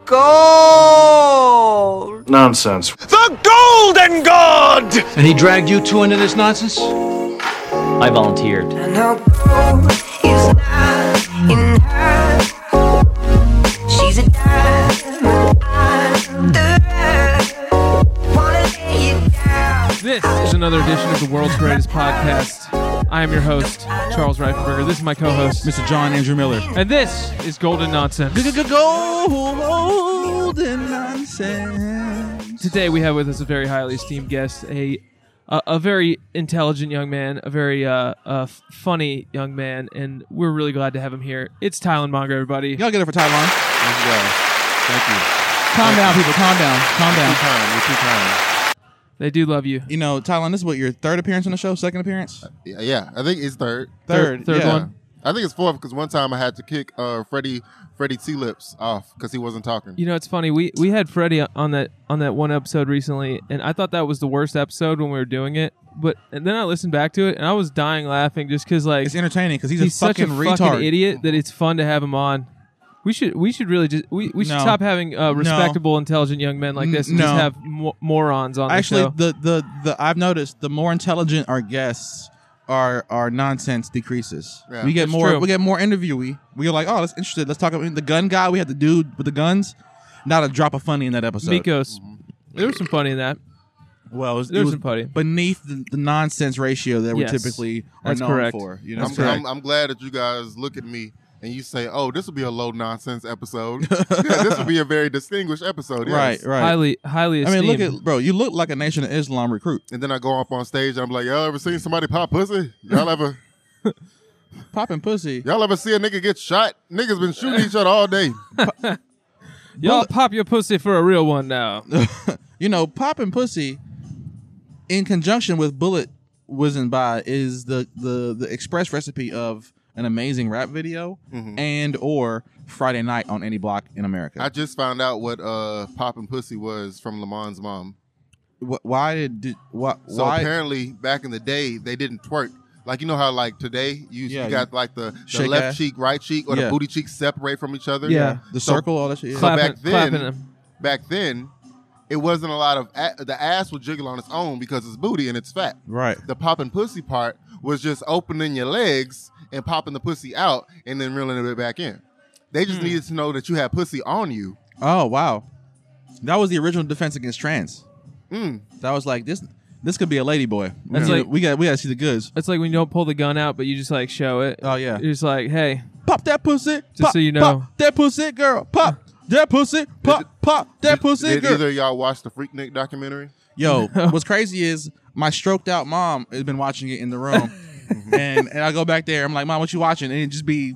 gold. Nonsense. The Golden God! And he dragged you two into this nonsense? I volunteered. And her gold is not in her. She's a diamond under her. Wanna lay it down. This is another edition of the World's Greatest Podcast. I am your host, Charles Reifenberger. This is my co-host, Mr. John Andrew Miller. and this is Golden Nonsense. Golden nonsense. Today we have with us a very highly esteemed guest, a very intelligent young man, a very funny young man, and we're really glad to have him here. It's Tylen Monger, everybody. Y'all get it for Tylen. Thank you. Calm down, people. Calm down. Calm down. You're too kind. They do love you. You know, Tylen, this is what, your third appearance on the show? Second appearance? Yeah, I think it's third. Third yeah. one. I think it's fourth because one time I had to kick Freddie T-Lips off because he wasn't talking. You know, it's funny. We had Freddie on that one episode recently, and I thought that was the worst episode when we were doing it. And then I listened back to it, and I was dying laughing just because, like, It's entertaining because he's a such a fucking retard. fucking idiot that it's fun to have him on. We should really just we should No. stop having respectable, intelligent young men like this and just No. have morons on Actually, the show. the I've noticed the more intelligent our guests are, our nonsense decreases. Yeah. We get That's more. true. We get more interviewee. We're like, oh, that's interesting. Let's talk about the gun guy. We had the dude with the guns. Not a drop of funny in that episode. Mikos. There was some funny in that. Well, it There was was some funny. beneath the nonsense ratio that Yes. we typically are That's known correct. for. You know, That's correct. I'm glad that you guys look at me and you say, "Oh, this will be a low nonsense episode. Yeah, this will be a very distinguished episode." Yes. right. Highly I mean, esteemed. look at bro. You look like a Nation of Islam recruit. And then I go up on stage and I'm like, "Y'all ever seen somebody pop pussy? Y'all ever Popping pussy. see a nigga get shot? Niggas been shooting each other all day." Y'all pop your pussy for a real one now. You know, popping pussy in conjunction with bullet whizzing by is the express recipe of an amazing rap video and or Friday night on any block in America. I just found out what popping pussy was from Lamont's mom. Why? So apparently, back in the day, they didn't twerk. Like, you know how, like, today, you got, like, the Shake left ass. cheek, right cheek, or Yeah. the booty cheeks separate from each other? Yeah. the So- circle, all that shit. So Yeah. Clapping back then, it wasn't a lot of the ass would jiggle on its own because it's booty and it's fat. Right. The popping pussy part was just opening your legs and popping the pussy out and then reeling it back in. They just needed to know that you had pussy on you. Oh wow, that was the original defense against trans. Mm. That was like this could be a lady boy. That's Yeah. like- we got to see the goods. It's like when you don't pull the gun out, but you just like show it. Oh yeah. You're just like, hey, Pop that pussy. Just pop, so you know. Pop that pussy, girl. Pop that pussy. Pop that pussy, Did girl. either of y'all watch the Freaknik documentary? Yo, what's crazy is my stroked out mom has been watching it in the room, and I go back there. I'm like, Mom, what you watching? And it just be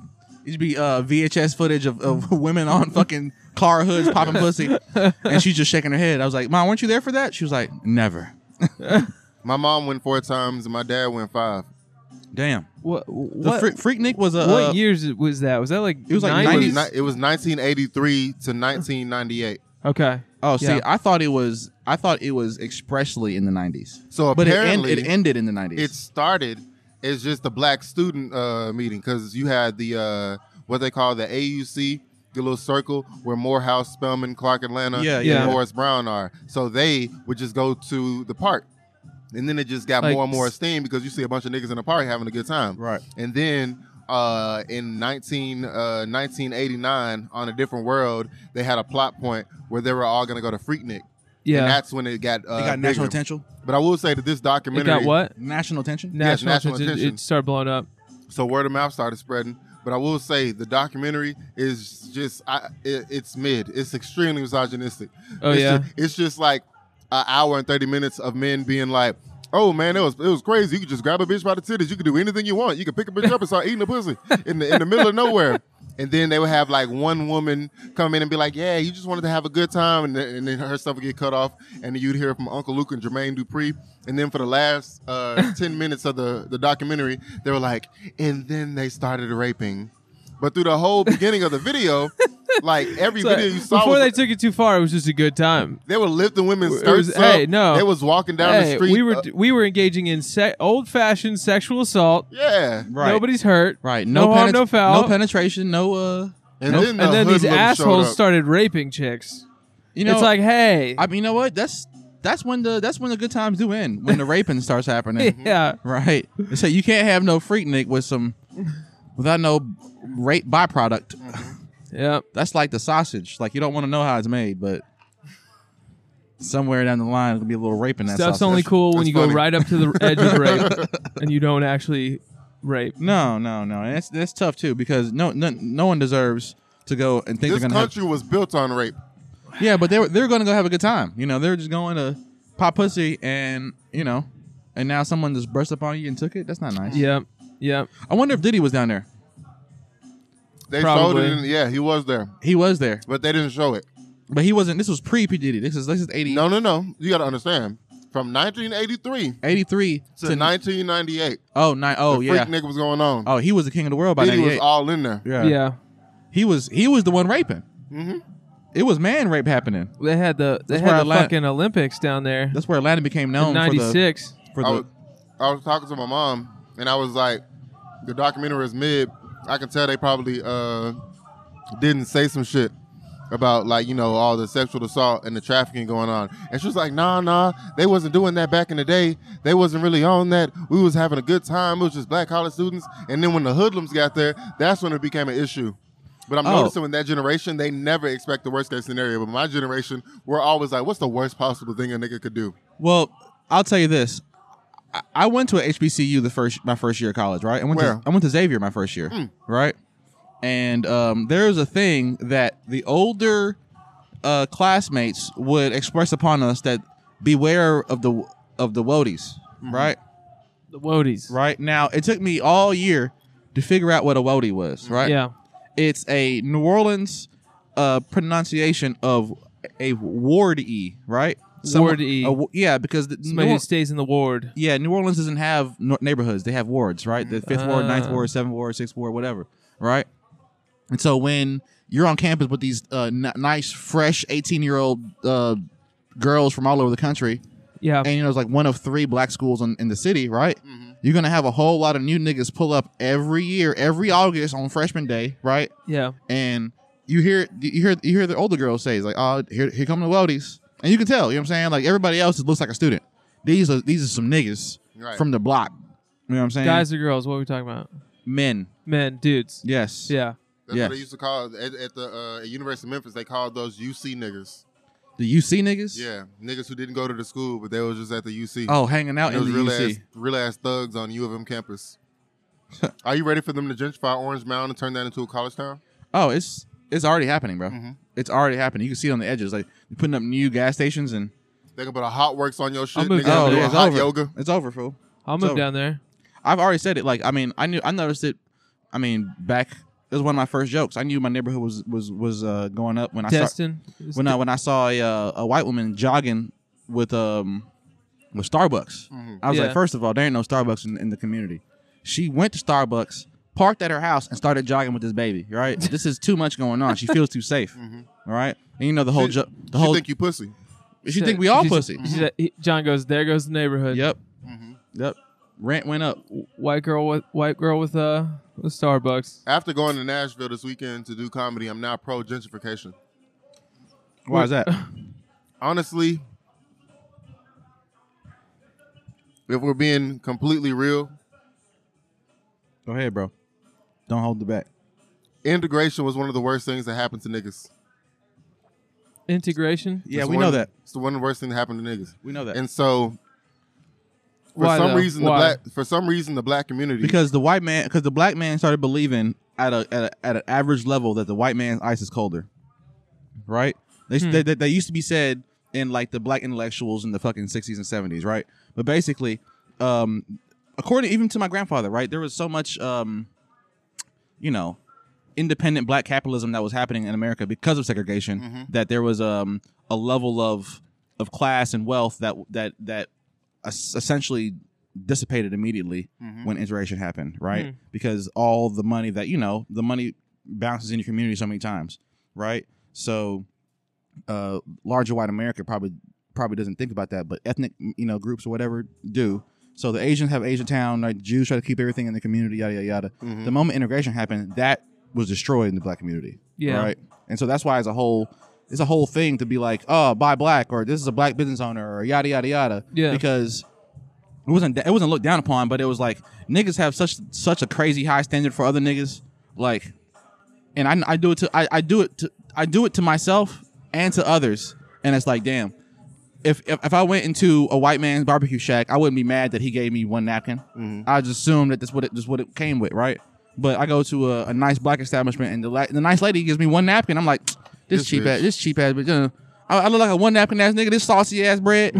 VHS footage of women on fucking car hoods popping pussy, and she's just shaking her head. I was like, Mom, weren't you there for that? She was like, never. My mom went 4 times and my dad went 5. Damn. what? Freaknik was a What years was that? Was that like It was like 90s? 90s. It was 1983 to 1998. Okay. Oh, see, Yeah. I thought it was expressly in the 90s. So But apparently, it ended in the 90s. it started as just a black student meeting because you had the what they call the AUC, the little circle where Morehouse, Spelman, Clark Atlanta, Yeah, yeah. and Morris Brown are. So they would just go to the park. And then it just got Like more and more esteemed because you see a bunch of niggas in the park having a good time. Right. And then in 1989, on A Different World, they had a plot point where they were all going to go to Freaknik. Yeah. And that's when it got It got national bigger. attention. But I will say that this It documentary... got what? National attention. National national attention. attention. It started blowing up. So word of mouth started spreading. But I will say the documentary is just, it's mid. It's extremely misogynistic. Oh, It's yeah? it's just like an hour and 30 minutes of men being like, oh, man, it was crazy. You could just grab a bitch by the titties. You could do anything you want. You could pick a bitch up and start eating a pussy in the middle of nowhere. And then they would have like one woman come in and be like, yeah, you just wanted to have a good time. And then her stuff would get cut off. And then you'd hear from Uncle Luke and Jermaine Dupri. And then for the last 10 minutes of the documentary, they were like, and then they started raping. But through the whole beginning of the video, like every So, video you saw, before was, they took it too far, it was just a good time. they were lifting women's It was- skirts up. hey, no. They was walking down the Hey, street. we were engaging in old-fashioned sexual assault. Yeah. Right. Nobody's hurt. Right. No harm, no foul. No penetration. No And then, And then these hoodlums assholes showed up. started raping chicks. You know, It's like, hey, I mean, you know what? That's when the good times do end, when the raping starts happening. yeah, Right. So you can't have no Freaknik without no rape byproduct. yep. That's like the sausage. Like, you don't want to know how it's made, but somewhere down the line there'll be a little rape in that Stuff's sausage. only cool when that's you go funny. right up to the edge of rape and you don't actually rape. No. And that's tough too, because no one deserves to go and think This they're gonna country was built on rape. Yeah, but they're gonna go have a good time. You know, they're just going to pop pussy and and now someone just burst up on you and took it. That's not nice. Yep. I wonder if Diddy was down there. They Probably. showed it. Yeah, he was there, He was there, but they didn't show it. but he wasn't. This was pre-P Diddy. This is 80, No. You got to understand. From 1983 83 to 1998, oh the yeah. freak nigga was going on. Oh, he was the king of the world by Diddy was 98. all in there. Yeah. He was the one raping. Mm-hmm. It was man rape happening. They had the where fucking Olympics down there. That's where Atlanta became known in '96. for I the was, I was talking to my mom, and I was like, the documentary is mid. I can tell they probably didn't say some shit about, like, all the sexual assault and the trafficking going on. And she was like, nah, they wasn't doing that back in the day. They wasn't really on that. We was having a good time. It was just black college students. And then when the hoodlums got there, that's when it became an issue. But I'm noticing in that generation, they never expect the worst case scenario. But my generation, we're always like, what's the worst possible thing a nigga could do? Well, I'll tell you this. I went to a HBCU my first year of college, right? I went to Xavier my first year, right? And there's a thing that the older classmates would express upon us, that beware of the woadies, right? The Woadies. Right now, it took me all year to figure out what a woadie was, right? Yeah. It's a New Orleans pronunciation of a ward-y, right? Ward-y. Yeah, because Somebody who stays in the ward. yeah, New Orleans doesn't have neighborhoods. They have wards, right? The 5th ward, 9th ward, 7th ward, 6th ward, whatever, right? And so when you're on campus with these nice, fresh 18-year-old girls from all over the country, Yeah. and it's like one of 3 black schools in the city, right? You're going to have a whole lot of new niggas pull up every year, every August on freshman day, right? Yeah. And you hear the older girls say, it's like, oh, here come the Woadies. And you can tell, you know what I'm saying? Like, everybody else looks like a student. These are some niggas Right. from the block. You know what I'm saying? Guys or girls? What are we talking about? Men. Men, dudes. Yes. Yeah. That's Yeah. what they used to call it. At the University of Memphis. They called those UC niggas. The UC niggas? Yeah, niggas who didn't go to the school, but they was just at the UC. Oh, hanging out And it in was the UC. real ass thugs on U of M campus. Are you ready for them to gentrify Orange Mound and turn that into a college town? Oh, it's already happening, bro. Mm-hmm. It's already happening. You can see it on the edges. Like, you're putting up new gas stations and They can put a hot works on your shit. I'll move Niggas down doing there. it's hot over. yoga. It's over, fool. I'll It's move over. down there. I've already said it. Like, I mean, I noticed it. I mean, back, it was one of my first jokes. I knew my neighborhood was going up when I started. Destin. When I saw a white woman jogging with Starbucks. I was Yeah. like, first of all, there ain't no Starbucks in the community. She went to Starbucks, parked at her house, and started jogging with this baby. Right, this is too much going on. She feels too safe. All right, and you know the whole She think you pussy. she think we all She's- pussy. she said- John goes, there goes the neighborhood. Yep, yep. Rent went up. White girl with Starbucks. After going to Nashville this weekend to do comedy, I'm now pro gentrification. Why is that? Honestly, if we're being completely real, Go ahead, bro. Don't hold it back. integration was one of the worst things that happened to niggas. Integration. Yeah, It's we one- know that. It's the one of the worst thing that happened to niggas. We know that. And so, for Why, some though? reason, Why? the black community, Because the black man started believing at an average level that the white man's ice is colder, right? They used to be said in like the black intellectuals in the fucking 60s and 70s, right? But basically, according even to my grandfather, right, there was so much, independent black capitalism that was happening in America because of segregation that there was a level of class and wealth that essentially dissipated immediately when integration happened, right? Because all the money that the money bounces in your community so many times, right? So larger white America probably doesn't think about that, but ethnic groups or whatever do. So the Asians have Asian Town, like Jews try to keep everything in the community, yada yada yada. The moment integration happened, that was destroyed in the black community. Yeah. Right. And so that's why it's a whole thing to be like, oh, buy black, or this is a black business owner, or yada yada yada. Yeah. Because it wasn't looked down upon, but it was like niggas have such a crazy high standard for other niggas, like, and I do it to myself and to others, and it's like, damn, if I went into a white man's barbecue shack, I wouldn't be mad that he gave me one napkin. I just assume that that's what it came with, right? But I go to a nice black establishment, and the nice lady gives me one napkin. I'm like, this cheap ass, but I look like a one napkin ass nigga. This saucy ass bread.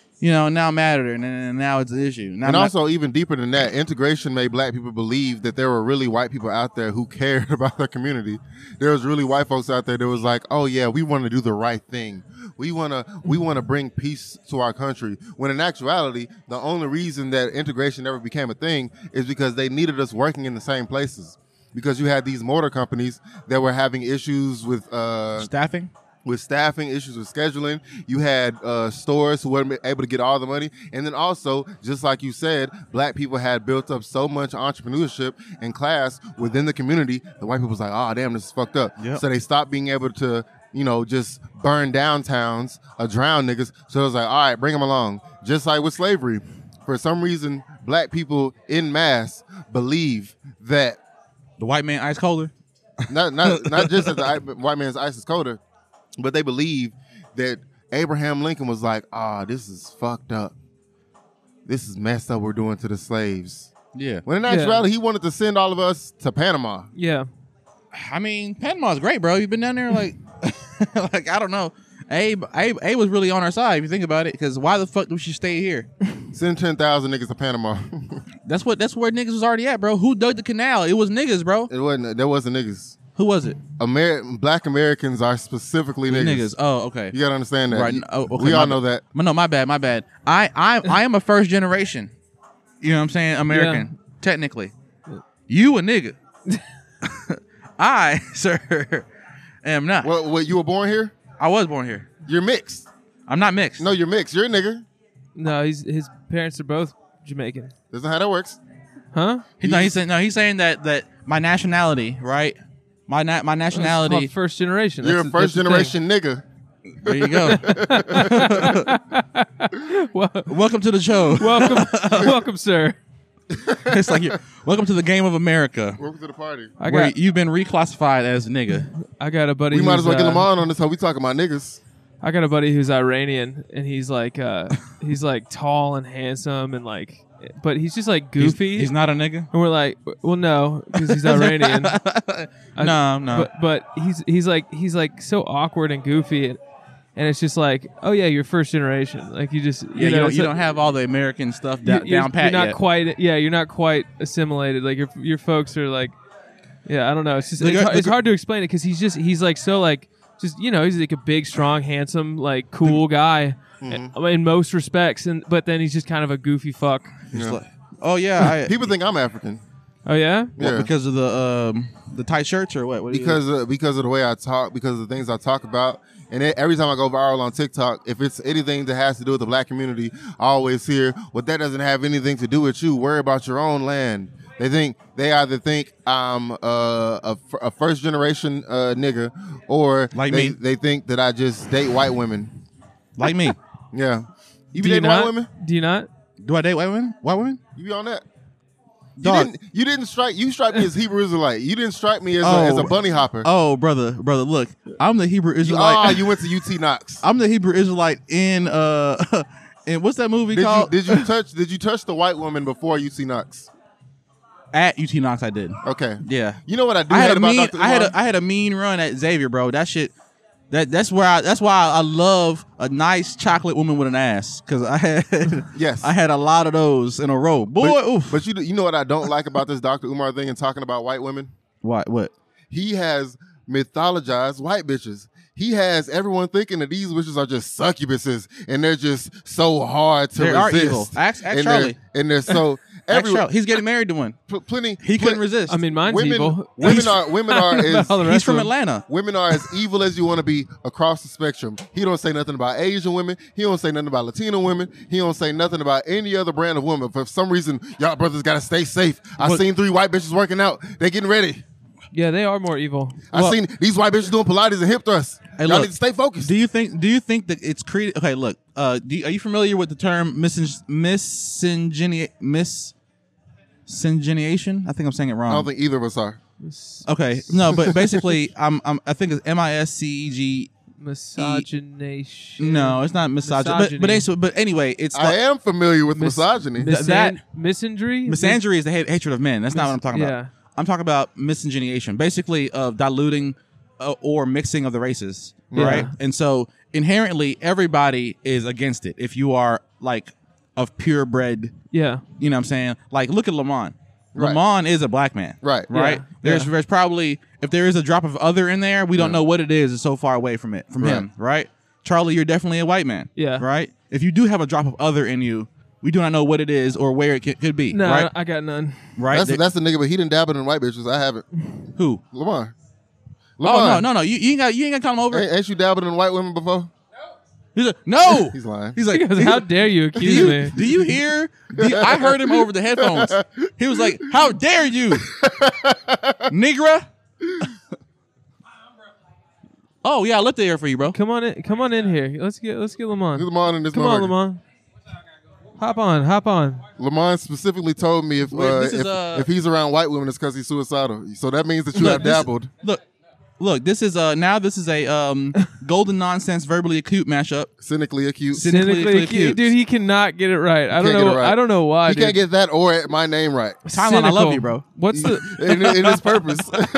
Now I'm mad at her, and now it's an issue. Now and also, even deeper than that, integration made black people believe that there were really white people out there who cared about their community. There was really white folks out there that was like, oh yeah, we want to do the right thing. We want to bring peace to our country. When in actuality, the only reason that integration ever became a thing is because they needed us working in the same places. Because you had these motor companies that were having issues with staffing. With staffing, issues with scheduling. You had stores who weren't able to get all the money. And then also, just like you said, black people had built up so much entrepreneurship and class within the community, the white people was like, oh, damn, this is fucked up. Yep. So they stopped being able to, just burn down towns or drown niggas. So it was like, all right, bring them along. Just like with slavery. For some reason, black people en masse believe that The white man ice colder? not just that the white man's ice is colder, but they believe that Abraham Lincoln was like, this is fucked up. This is messed up we're doing to the slaves. Yeah. When in actuality, he wanted to send all of us to Panama. Yeah. I mean, Panama's great, bro. You've been down there, like, like, I don't know. Abe was really on our side, if you think about it, because why the fuck do we should stay here? Send 10,000 niggas to Panama. That's where niggas was already at, bro. Who dug the canal? It was niggas, bro. There wasn't niggas. Who was it? Black Americans are specifically niggas. Oh, okay. You gotta understand that. Right. Oh, okay. We all know that. No, my bad. I am a first generation. You know what I'm saying? American, technically. You a nigga. I, sir, am not. What, you were born here? I was born here. You're mixed. I'm not mixed. No, you're mixed. You're a nigga. No, his parents are both Jamaican. That's not how that works. Huh? He's saying that my nationality, right? My nationality. It's called first generation. You're a first that's the generation nigga. There you go. Welcome to the show. Welcome, sir. It's like welcome to the game of America. Welcome to the party. Where you've been reclassified as a nigga. I got a buddy. We might as well get them on this. How we talking about niggas? I got a buddy who's Iranian, and he's like tall and handsome, and like, but he's just like goofy. He's not a nigga. And we're like, well, no, because he's Iranian. No. But he's like so awkward and goofy, and it's just like, oh yeah, you're first generation. Like you just you don't have all the American stuff down pat You're not yet. quite you're not quite assimilated. Like your folks are like, I don't know. It's just it's hard to explain it because he's like so like just he's like a big, strong, handsome, like cool guy in most respects, but then he's just kind of a goofy fuck. Yeah. Oh yeah, People think I'm African. Oh yeah, Yeah. because of the tight shirts or what? Because of the way I talk, because of the things I talk about. And every time I go viral on TikTok, if it's anything that has to do with the black community, I always hear, well, that doesn't have anything to do with you. Worry about your own land. They either think I'm a first generation nigga, or Like me. They think that I just date white women. like me. Yeah. You be Do you dating white not? women? Do you not? Do I date white women? White women? You be on that? Dog. You strike me as Hebrew Israelite. You didn't strike me as a bunny hopper. Oh, brother, look, I'm the Hebrew Israelite. You went to UT Knox. I'm the Hebrew Israelite in what's that movie called? Did you touch the white woman before UT Knox? At UT Knox, I did. Okay. Yeah. You know what I do? I had hate a about mean. Dr. I Umar? had a mean run at Xavier, bro. That shit. That's why I love a nice chocolate woman with an ass, because I had Yes. I had a lot of those in a row. Boy, oof. But you know what I don't like about this Dr. Umar thing and talking about white women? What? He has mythologized white bitches. He has everyone thinking that these bitches are just succubuses and they're just so hard to They resist. are evil. Ask and Charlie. They're so Ask Charlie. He's getting married to one. plenty. He couldn't resist. I mean, mine's Women, evil. women are as All the He's rest from of them. Atlanta. women are as evil as you want to be across the spectrum. He don't say nothing about Asian women. He don't say nothing about Latino women. He don't say nothing about any other brand of woman. For some reason, y'all brothers got to stay safe. I But- seen 3 white bitches working out. They getting ready. Yeah, they are more evil. I seen these white bitches doing Pilates and hip thrusts. Hey, Y'all look, need to stay focused. Do you think that it's created? Okay, look. Are you familiar with the term miscegenation? I think I'm saying it wrong. I don't think either of us are. Okay, no, but basically, I think it's MISCEG. Misogynation. No, it's not misogyny. But anyway, it's I am familiar with misogyny. Misandry? misandry is the hatred of men. That's not what I'm talking yeah. about. I'm talking about miscegenation, basically of diluting or mixing of the races, right? And so inherently, everybody is against it. If you are like of purebred, Yeah. you know what I'm saying? Like, look at Lamont. Right. Lamont is a black man. Right. Right? Yeah. There's probably, if there is a drop of other in there, we don't know what it is. It's so far away from him, right? Charlie, you're definitely a white man. Yeah. Right? If you do have a drop of other in you, we do not know what it is or where it could be. No, right? I got none. Right? That's the nigga, but he didn't dabble in white bitches. I haven't. Who? Lamar. Oh, no. You ain't got to come over. Ain't you dabbled in white women before? He's like, no. He's lying. He's like, How dare you accuse me? do you hear? I heard him over the headphones. He was like, how dare you, Negra? Oh yeah, I left it here for you, bro. Come on in here. Let's get Lamont. Get Lamont in this Come on, motherfucker. Lamont. Hop on. Lamont specifically told me if he's around white women, it's because he's suicidal. So that means that you have dabbled. Look. This is a golden nonsense, verbally acute mashup. Cynically acute. Cynically acute. Dude, he cannot get it right. I don't Can't get know. it right. I don't know why. He dude. can't get that or my name right. Tylen, I love you, bro. What's the? in his purpose.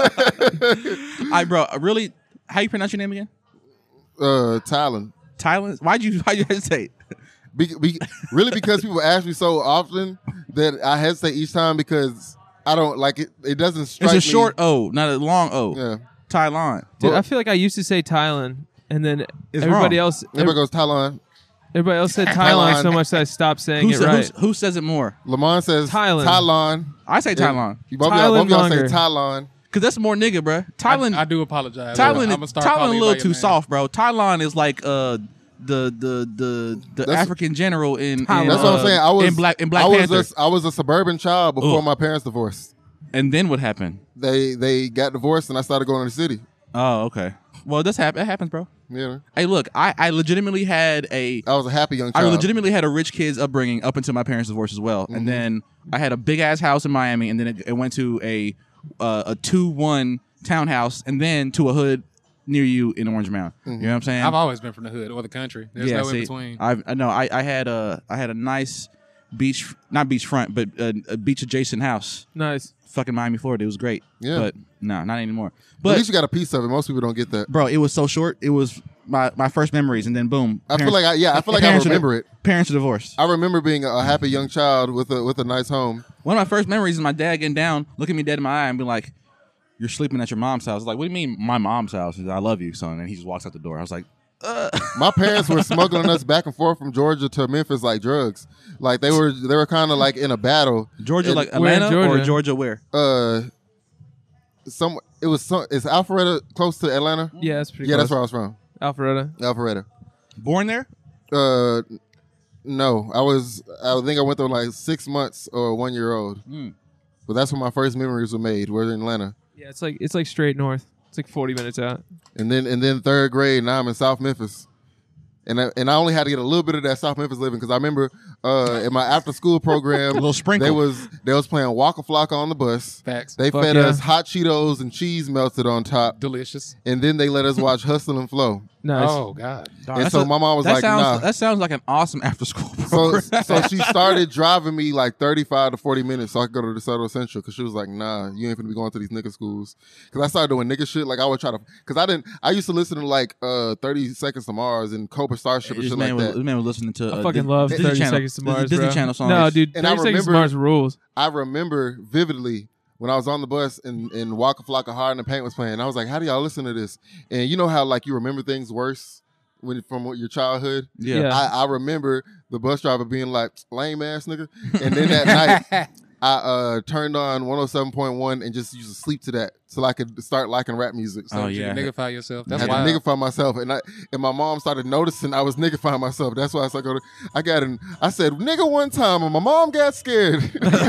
Bro, really? How you pronounce your name again? Tylen. Tylen. Why'd you hesitate? Really, because people ask me so often that I hesitate each time because I don't like it. It doesn't strike me. It's a short O, not a long O. Yeah. Tylon. Dude, I feel like I used to say Tylen, and then It's everybody wrong. else. Everybody goes Tylon. Everybody else said Tylon so much that I stopped saying it right. Who says it more? Lamont says Tylen. Tylon. I say Tylon. Both of y'all say longer. Tylon. Because that's more nigga, bro. Tylon. I do apologize. Tylon, I'm gonna start Tylon calling a you little by your too name. soft, bro. Tylon is like the African general in That's what I'm saying. I was in Black Panther. I was a suburban child before my parents divorced. And then what happened? They got divorced and I started going to the city. Oh, okay. Well, this It happens, bro. Yeah. Hey, look, I legitimately had I was a happy young I child. legitimately had a rich kid's upbringing up until my parents' divorce as well. And then I had a big ass house in Miami, and then it went to a 2-1 townhouse, and then to a hood near you in Orange Mound. You know what I'm saying? I've always been from the hood or the country. There's no in between. I had a nice beach, not beachfront, but a beach adjacent house. Nice. Fucking Miami, Florida. It was great. Yeah. But no, not anymore. At But least you got a piece of it. Most people don't get that. bro, it was so short. It was my first memories, and then boom. I feel like I parents remember it. Parents are divorced. I remember being a happy young child with a nice home. One of my first memories is my dad getting down, looking me dead in my eye, and be like, "You're sleeping at your mom's house." I was like, "What do you mean, my mom's house?" He said, "I love you, son." And he just walks out the door. I was like, My parents were smuggling us back and forth from Georgia to Memphis like drugs. Like they were kind of like in a battle. Georgia, And, like Where in Atlanta, or Georgia? Georgia where? Is Alpharetta close to Atlanta? Yeah, that's pretty. Yeah, close. that's where I was from. Alpharetta. Alpharetta. Born there? No, I think I went there like 6 months or 1 year old. But that's when my first memories were made. We're in Atlanta. Yeah, it's like straight north. It's like 40 minutes out. And then third grade, now I'm in South Memphis. And I only had to get a little bit of that South Memphis living because I remember in my after school program, A little sprinkle. they was playing Waka Flocka on the bus. Facts. They Fuck fed yeah. us hot Cheetos and cheese melted on top, Delicious. and then they let us watch Hustle and Flow. Nice. Oh God. Dog, And so my mom was like, nah. That sounds like an awesome after school So program. she started driving me like 35 to 40 minutes so I could go to DeSoto Central because she was like, nah, you ain't finna be going to these nigga schools. Because I started doing nigga shit. Like I would try to, because I used to listen to like 30 Seconds to Mars and Cobra Starship and shit like that. This man was listening to I fucking love Disney 30 Channel. Seconds to Mars, Disney bro. Channel songs. No, dude, And I 30 Seconds to remember- Mars rules. I remember vividly when I was on the bus and Waka Flocka Hard in the Paint was playing. I was like, how do y'all listen to this? And you know how like you remember things worse from your childhood? Yeah. Yeah. I remember the bus driver being like, lame ass nigga. And then that night, I turned on 107.1 and just used to sleep to that till I could start liking rap music. So you yeah. niggify yourself. I That's had why. to niggify myself, and my mom started noticing I was niggifying myself. That's why I said nigga one time, and my mom got scared.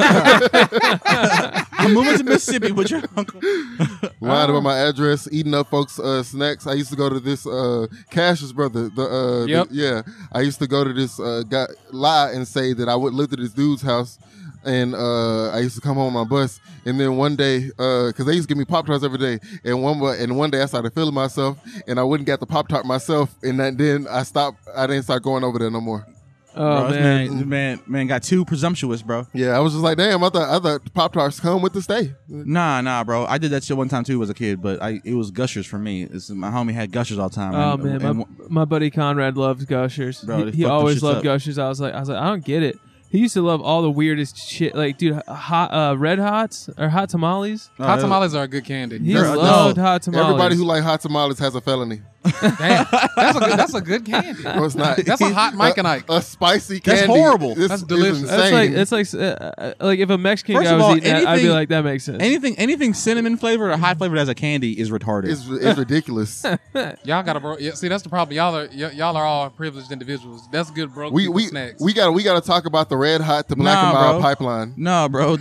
I'm moving to Mississippi with your uncle. Lying about my address, eating up folks' snacks. I used to go to this Cash's brother. I used to go to this guy, lie and say that I would live at this dude's house. And I used to come home on my bus, and then one day, because they used to give me Pop-Tarts every day, and one day I started feeling myself, and I wouldn't get the Pop-Tart myself, and then I stopped. I didn't start going over there no more. Oh, Bro, this man got too presumptuous, bro. Yeah, I was just like, damn, I thought Pop-Tarts come with the stay. Nah, bro. I did that shit one time too as a kid, but it was Gushers for me. My homie had Gushers all the time. Oh, and- man. and- My buddy Conrad loves Gushers. Bro, they he fucked them always shits loved up. Gushers. I was like, I don't get it. He used to love all the weirdest shit. Like, dude, Red Hots or hot tamales. Hot tamales are a good candy. He Girl, loved no. hot tamales. Everybody who like hot tamales has a felony. Damn, that's a good candy. No, it's not. That's a hot Mike and Ike. A spicy That's candy. horrible. Is That's delicious. insane. It's like if a Mexican First guy of was all, eating that, I'd be anything- like, that makes sense. anything cinnamon flavored or high flavored as a candy is retarded. It's ridiculous. Y'all got to yeah, see, that's the problem. Y'all are all privileged individuals. That's good, broke we people we snacks. we got to talk about the red hot to black Nah, and mild bro. pipeline. No, bro.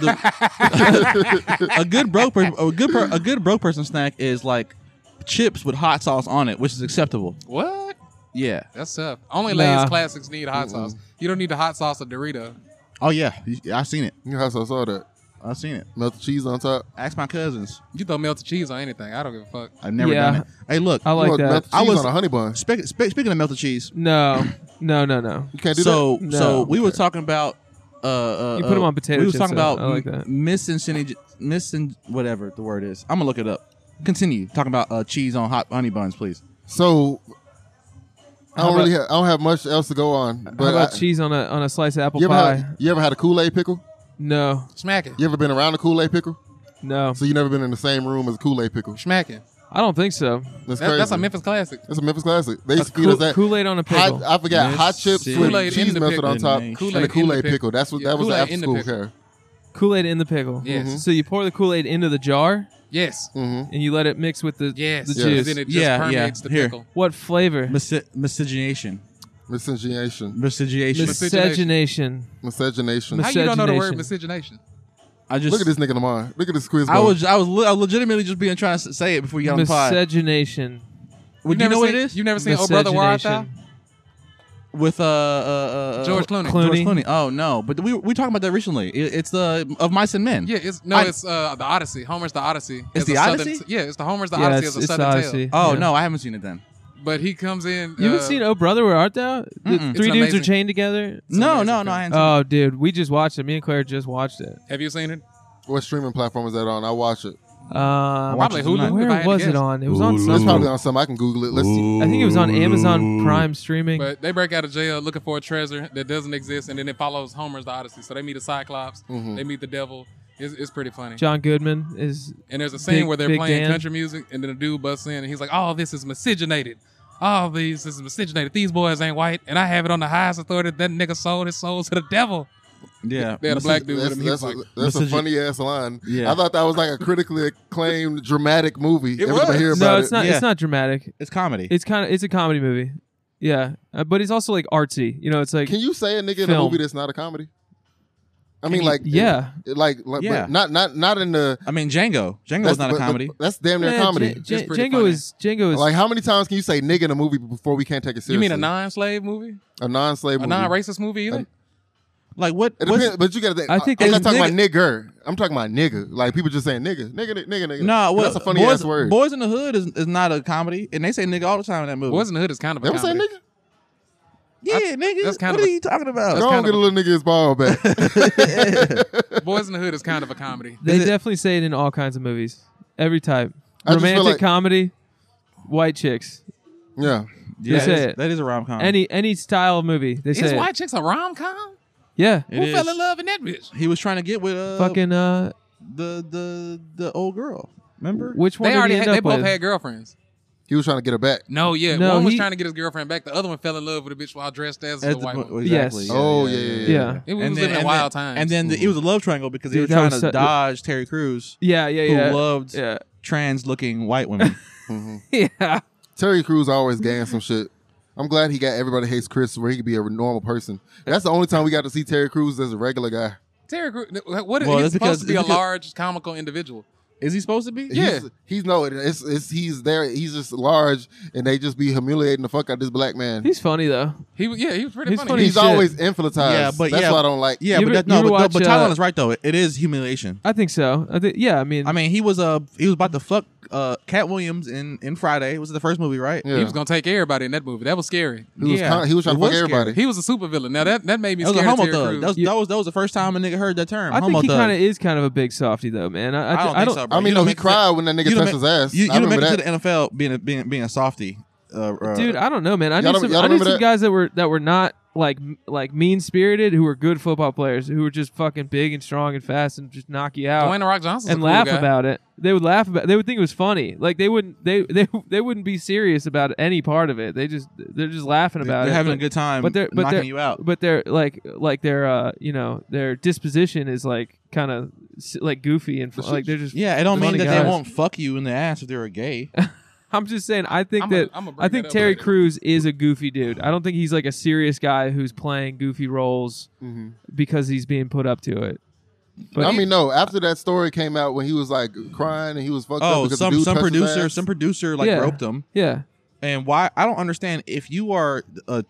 A good broke person snack is like chips with hot sauce on it, which is acceptable. What? Yeah. That's tough. Only Nah. Lay's classics need hot sauce. You don't need the hot sauce of Dorito. Oh yeah, I've seen it. You know how I saw that I've seen it. melted cheese on top. Ask my cousins. You throw melted cheese on anything. I don't give a fuck. I've never Yeah. done it. Hey, look. I like You want that. melted I cheese was- on a honey bun. Speaking of melted cheese, No. You can't do so that. No. so we were talking about. You put 'em on potato We were chips, talking though. about I like that. missing whatever the word is. I'm gonna look it up. Continue talking about cheese on hot honey buns, please. So I How don't have much else to go on. How But about cheese on a slice of apple you pie? ever had a Kool-Aid pickle? No. Smacking. You ever been around a Kool-Aid pickle? No. So you never been in the same room as a Kool-Aid pickle? Smacking. I don't think so. That's crazy. That's a Memphis classic. That's a Memphis classic. They used to feed us that. Kool-Aid on a pickle. I forgot hot chips with Kool-Aid in cheese the melted pickle. on top, Kool-Aid and in a the Kool-Aid pickle. pickle. That was Yeah, the Kool-Aid after in the school pickle. care. Kool-Aid in the pickle. Yes. So you pour the Kool-Aid into the jar Yes. and you let it mix with the Yes. the Yes. juice. Then it just Yeah, permeates yeah. the Here. pickle. What flavor? Miscegenation. Miscegenation. Miscegenation. Miscegenation. Miscegenation. How you don't know the word Miscegenation. miscegenation? I just Look at this nigga Lamar. Look at this quiz. I was legitimately just being trying to say it before you got on the pod. Miscegenation. Would you know what it is? You've never seen Oh Brother Where Art Thou? Miscegenation. With George Clooney. Clooney. George Clooney. Oh no, but we talking about that recently. It's the Of Mice and Men. Yeah, it's the Odyssey. Homer's the Odyssey. It's as the a southern- Odyssey? Yeah, it's the Homer's the Yeah, Odyssey it's as a the southern Odyssey. tale. Oh Yeah. no, I haven't seen it then. But he comes in. You haven't seen Oh Brother Where Art Thou? The Mm-mm. three It's dudes are amazing. chained together. No, amazing I film. hadn't seen it. Oh, dude, we just watched it. Me and Claire just watched it. Have you seen it? What streaming platform is that on? I watch it. Probably it Hulu. tonight. if I Where had to was it guess. on? It was on It's some. probably on some. I can Google it. Let's see. I think it was on Amazon Prime streaming. But they break out of jail looking for a treasure that doesn't exist, and then it follows Homer's the Odyssey. So they meet a Cyclops. They meet the devil. It's pretty funny. John Goodman is. And there's a scene Big- where they're Big playing Dan. country music, and then a dude busts in, and he's like, "Oh, this is miscegenated. Oh, this is miscegenated. These boys ain't white, and I have it on the highest authority. That nigga sold his soul to the devil." Yeah, They had a black dude with That's, him. He was that's, like, that's a Miscegen- funny ass line. Yeah. I thought that was like a critically acclaimed dramatic movie. It Ever gonna was. hear No, about it's it? not. Yeah. It's not dramatic. It's comedy. It's a comedy movie. Yeah, but it's also like artsy. You know, it's like Can you say a nigga in a Film. movie that's not a comedy? I mean, like yeah. like Yeah. but not in the. I mean, Django. Django That's was not a but- comedy. but that's damn near Yeah, comedy. It's pretty Django funny. is Like how many times can you say nigga in a movie before we can't take it seriously? You mean a non-slave movie? a non-slave A movie? non-racist movie either? Like what? It what's- depends, but you got to. I think I'm there's not talking about nigger. I'm talking about nigga. Like people just saying nigga. No, well, that's a funny ass word. Boys in the Hood is not a comedy, and they say nigga all the time in that movie. Boys in the Hood is kind of a They ever say comedy. nigga? Yeah, nigga. that's kind what of are a- you talking about? Go on, kind get a of little nigga his ball back. Boys in the Hood is kind of a comedy. They Is it- definitely say it in all kinds of movies, every type. I just feel Romantic like- comedy, white chicks. Yeah. Yeah, say that is- it. that is a rom com. Any style of movie, they say Is it. White Chicks a rom-com? Yeah, It Who is. fell in love in that bitch? He was trying to get with fucking the old girl. Remember? which one They did already he end they up both with? had girlfriends. He was trying to get her back. No, yeah. No, one was he- trying to get his girlfirend back. The other one fell in love with a bitch while dressed as a That's white woman. exactly. Yes. Oh, yeah. Yeah. It was living in wild times. And then it was a love triangle because they Dude, were that trying was to so- dodge Terry Crews, Yeah, yeah. who loved Yeah. trans-looking white women. Yeah. Terry Crews always gang some shit. I'm glad he got Everybody Hates Chris where he could be a normal person. That's the only time we got to see Terry Crews as a regular guy. Terry Crews, Well, he's that's supposed because- to be a it's because- large comical individual. Is he supposed to be? Yeah. He's no, he's there. He's just large, and they just be humiliating the fuck out of this black man. He's funny though. He was pretty He's funny. funny. He's shit. always infantilized. Yeah, but that's yeah. what I don't like. Yeah, You but ever- that, you no, ever but watch, Tylen is right though. It is humiliation. I think so. Yeah, I mean, I mean, he was about to fuck Cat Williams in Friday. It was the first movie, right? Yeah. He was gonna take everybody in that movie. That was scary. He was, Yeah. he was trying It to fuck was everybody. scary. He was a supervillain. Now that made me That was a scared of homo Terry thug. Crews. That was the first time a nigga heard that term. I homo think he thug. kind of is kind of a big softy though, man. I don't think so, bro. I mean, You no, don't he make it to- cried when that nigga you don't touched make- his ass. You I don't make remember it to that. the NFL being a softy. Dude, I don't know, man. I Y'all knew don't- some, y'all I knew remember some that? guys that were not like mean spirited, who were good football players, who were just fucking big and strong and fast and just knock you out Dwayne The Rock Johnson's and a cool laugh guy. about it. They would laugh about. They would think it was funny. Like they wouldn't be serious about any part of it. They're just laughing about They're it. having but- a good time, but they're knocking you out. But they're like their their disposition is like kind of like goofy and like they're just Yeah, it don't mean funny that guys. they won't fuck you in the ass if they're a gay. I'm just saying. I think I'ma that bring I think that up Terry later. Crews is a goofy dude. I don't think he's like a serious guy who's playing goofy roles because he's being put up to it. But I mean, no. After that story came out, when he was like crying and he was fucked up Oh, because the dude some touched his producer, ass. some producer like Yeah. roped him. yeah, And why? I don't understand. If you are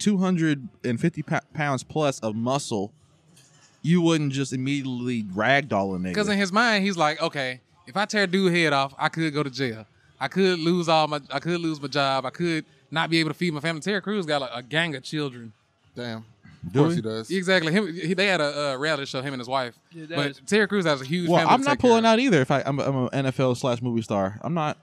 250 pounds plus of muscle, you wouldn't just immediately ragdoll a nigga. Because in his mind, he's like, okay, if I tear a dude head off, I could go to jail. I could lose my job. I could not be able to feed my family. Terry Crews got a gang of children. Damn. Of course he? he does. Exactly. They had a reality show, him and his wife. Yeah, that but is- Terry Crews has a huge well, family I'm to not take care pulling of. out either. If I'm an NFL/movie star, I'm not.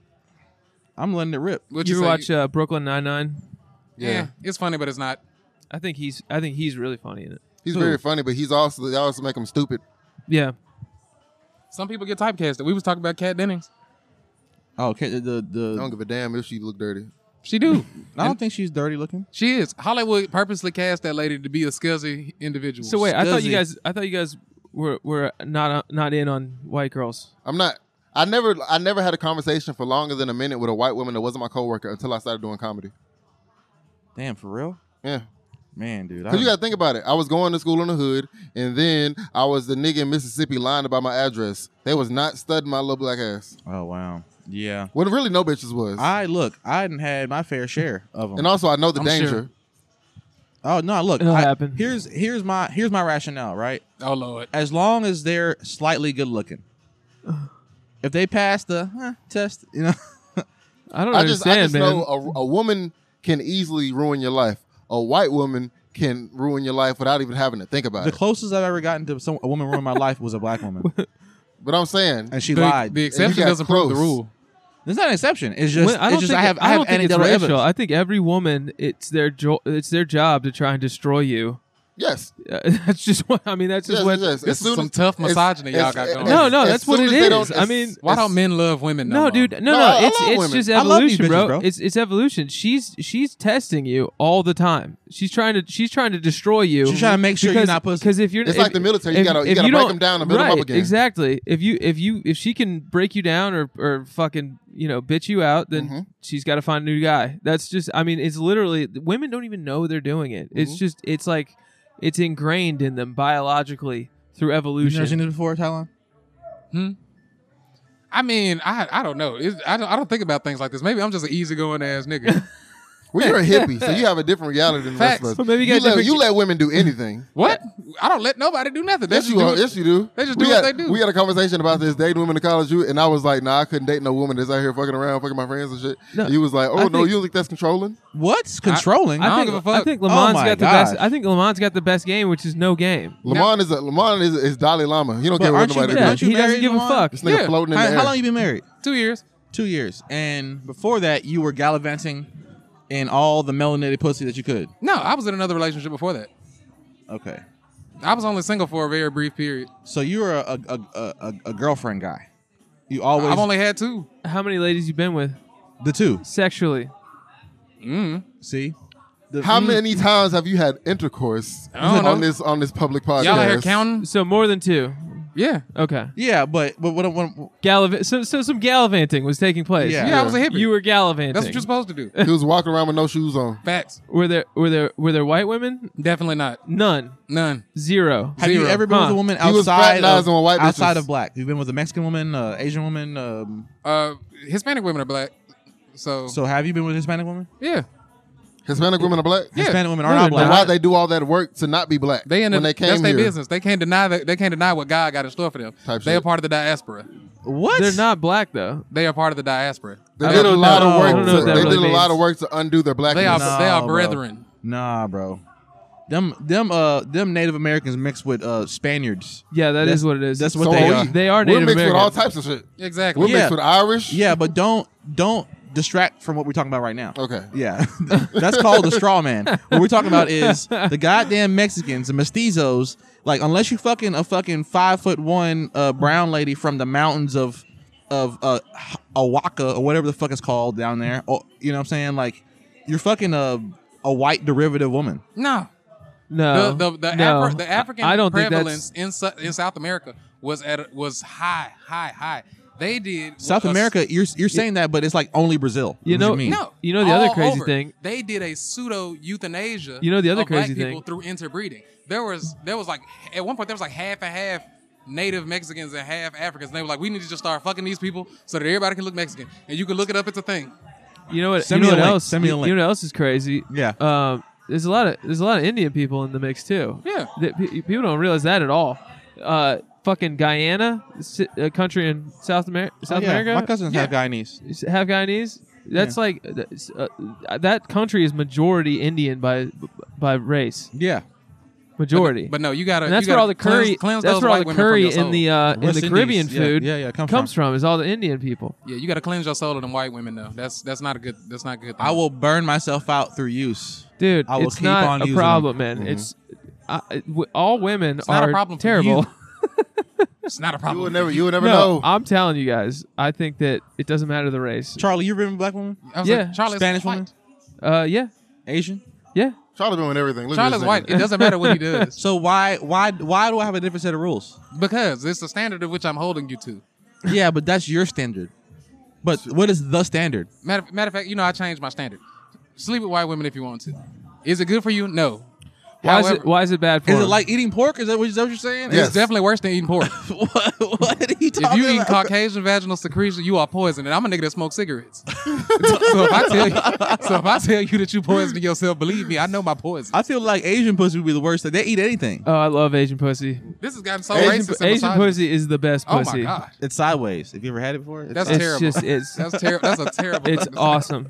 I'm letting it rip. What you say? ever watch Brooklyn Nine-Nine? Yeah, it's funny, but it's not. I think he's really funny in it. He's Who? very funny, but they also make him stupid. Yeah, Some people get typecasted. We was talking about Kat Dennings. Oh, okay. I don't give a damn if she look dirty. She do. I don't think she's dirty looking. She is. Hollywood purposely cast that lady to be a scuzzy individual. So wait, I thought you Scuzzy. guys were not in on white girls. I'm not. I never had a conversation for longer than a minute with a white woman that wasn't my coworker until I started doing comedy. Damn, for real? Yeah. Man, dude. Because you got to think about it. I was going to school in the hood, and then I was the nigga in Mississippi lying about my address. They was not studying my little black ass. Oh wow. Yeah. Well, really, no bitches was. I hadn't had my fair share of them. and also, I know the I'm danger. sure. Oh no, look. It'll happen. Here's my rationale, right? Oh Lord. As long as they're slightly good looking. If they pass the test, you know. I don't I just understand, man. know a woman can easily ruin your life. A white woman can ruin your life without even having to think about The it. closest I've ever gotten to a woman ruining my life was a black woman, But I'm saying, and she The lied. exception got doesn't prove the close. rule. It's not an exception. It's just Well, I don't think I have I don't think it's anecdotal racial. evidence. I think every woman, it's their job to try and destroy you. yes. That's just what I mean. That's just Yes, what. yes. This is some tough misogyny y'all got going. No, as that's what soon it as they is. don't- I mean, Why as- don't men love women? No, more? dude, no. I It's love women. just I love these evolution, bitches, bro. bro. It's evolution. She's testing you all the time. She's trying to destroy you. She's trying to make sure you're not pussy. Because if you're, It's like the military. You gotta break don't- them down and build them right, up again. Exactly. If she can break you down or fucking bitch you out, then Mm-hmm. she's got to find a new guy. That's just. I mean, it's literally women don't even know they're doing it. It's Mm-hmm. just. It's like it's ingrained in them biologically through You evolution. never seen this before, Talon? I mean, I don't know. I don't think about things like this. Maybe I'm just an easygoing ass nigga. Well, you're a hippie, so you have a different reality than the rest of Facts. us. But maybe you got different- you let women do anything. What? I don't let nobody do nothing. They Yes, just you do are. it. Yes, you do. They just We do what had- they do. We had a conversation about this dating women in college, and I was like, "Nah, I couldn't date no woman that's out here fucking around, fucking my friends and shit." No, And you was like, "Oh I no, think- you don't think that's controlling?" What's controlling? I don't I give a think fuck. I think Oh Lamont's my got the best. gosh. I think Lamont's got the best game, which is no game. Lamont is Dalai Lama. He don't But care what aren't you- nobody but Yeah, do. aren't you he doesn't married, give a Lamont? fuck. This nigga Yeah. floating in the air. How long you been married? 2 years. 2 years. And before that, you were gallivanting in all the melanated pussy that you could. No, I was in another relationship before that. Okay. I was only single for a very brief period. So you were a girlfriend guy. You always I've only had 2. How many ladies you been with? The two. sexually. See? How many times have you had intercourse I don't know. on this public podcast? Y'all out here counting? So more than 2. Yeah. Okay. Yeah, but what So some gallivanting was taking place. Yeah. Yeah, I was a hippie. You were gallivanting. That's what you're supposed to do. He was walking around with no shoes on. Facts. Were there white women? Definitely not. None. None. 0. have you Zero. ever been with Huh. a woman He was outside fraternizing with white outside bitches. of black? You've been with a Mexican woman, Asian woman. Hispanic women are black. So So have you been with a Hispanic woman? yeah. Hispanic women are black. Yeah. Hispanic women are No, not they're black. Then not. why they do all that work to not be black? They end when up, they came that's their here. business. They can't deny that. They can't deny what God got in store for them. Type They shit. are part of the diaspora. What? They're not black though. They are part of the diaspora. They I did a don't lot know. of I work. don't know what that They really did a lot means. of work to undo their blackness. They are No, they are bro. brethren. Nah, bro. Them Native Americans mixed with Spaniards. Yeah, that's what it is. That's what So they we- are. They are We're Native mixed American. with all types of shit. Exactly. We're Yeah. mixed with Irish. Yeah, but don't distract from what we're talking about right now. Okay. Yeah, that's called the straw man. What we're talking about is the goddamn Mexicans, the mestizos. Like, unless you fucking a fucking 5'1" brown lady from the mountains of Oaxaca or whatever the fuck it's called down there. Oh, you know what I'm saying? Like, you're fucking a white derivative woman. No. No, The no. African I don't think prevalence in South America was high. They did South America, you're saying that, but it's like only Brazil. You What know- do you mean? No, You know the other all crazy over. thing? They did a pseudo euthanasia. You know the other of black crazy people thing? through interbreeding. There was like at one point there was like half and half Native Mexicans and half Africans. And they were like, we need to just start fucking these people so that everybody can look Mexican. And you can look it up. It's a thing. You know what? Send you know me a what link. else? Send me a You link. know what else is crazy? Yeah. There's a lot of Indian people in the mix too. Yeah. People don't realize that at all. Fucking Guyana, a country in South America. Oh, yeah. My cousins have Guyanese. Have Guyanese. That's like that country is majority Indian by race. Yeah. Majority. But no, you gotta. and that's you where all gotta the curry. Cleanse that's those where all white the women from curry your in soul. the West Caribbean Indies. food Yeah, comes from is all the Indian people. Yeah, you gotta cleanse your soul of them white women though. That's not a good. That's not good. I will burn myself out through use. Dude, I will it's keep not on a using problem, them. man. It's all women not are a problem for terrible. It's not a problem. You would never No, know. I'm telling you guys. I think that it doesn't matter the race. Charlie, you ever been with a black woman? I was Yeah. like, Charlie's Spanish white. woman? Yeah, Asian? yeah. Charlie been with everything. Look at Charlie's this white. nigga. It doesn't matter what he does So why do I have a different set of rules? because it's the standard of which I'm holding you to. Yeah, but that's your standard. But what is the standard? Matter of fact, I changed my standard. Sleep with white women if you want to. Is it good for you? No. Why is it bad for Is it him? like eating pork? Is that what you're saying? Yes. It's definitely worse than eating pork. What are you talking If you eat about? Caucasian vaginal secretion, you are poisoned. And I'm a nigga that smokes cigarettes. so if I tell you that you poisoning yourself, believe me, I know my poison. I feel like Asian pussy would be the worst. They eat anything. Oh, I love Asian pussy. This has gotten so Asian, racist. and Asian misogynist. pussy is the best Oh pussy. my god, It's sideways. Have you ever had it before? that's It's terrible. just it's That's terrible. That's a terrible. it's thing to say. awesome.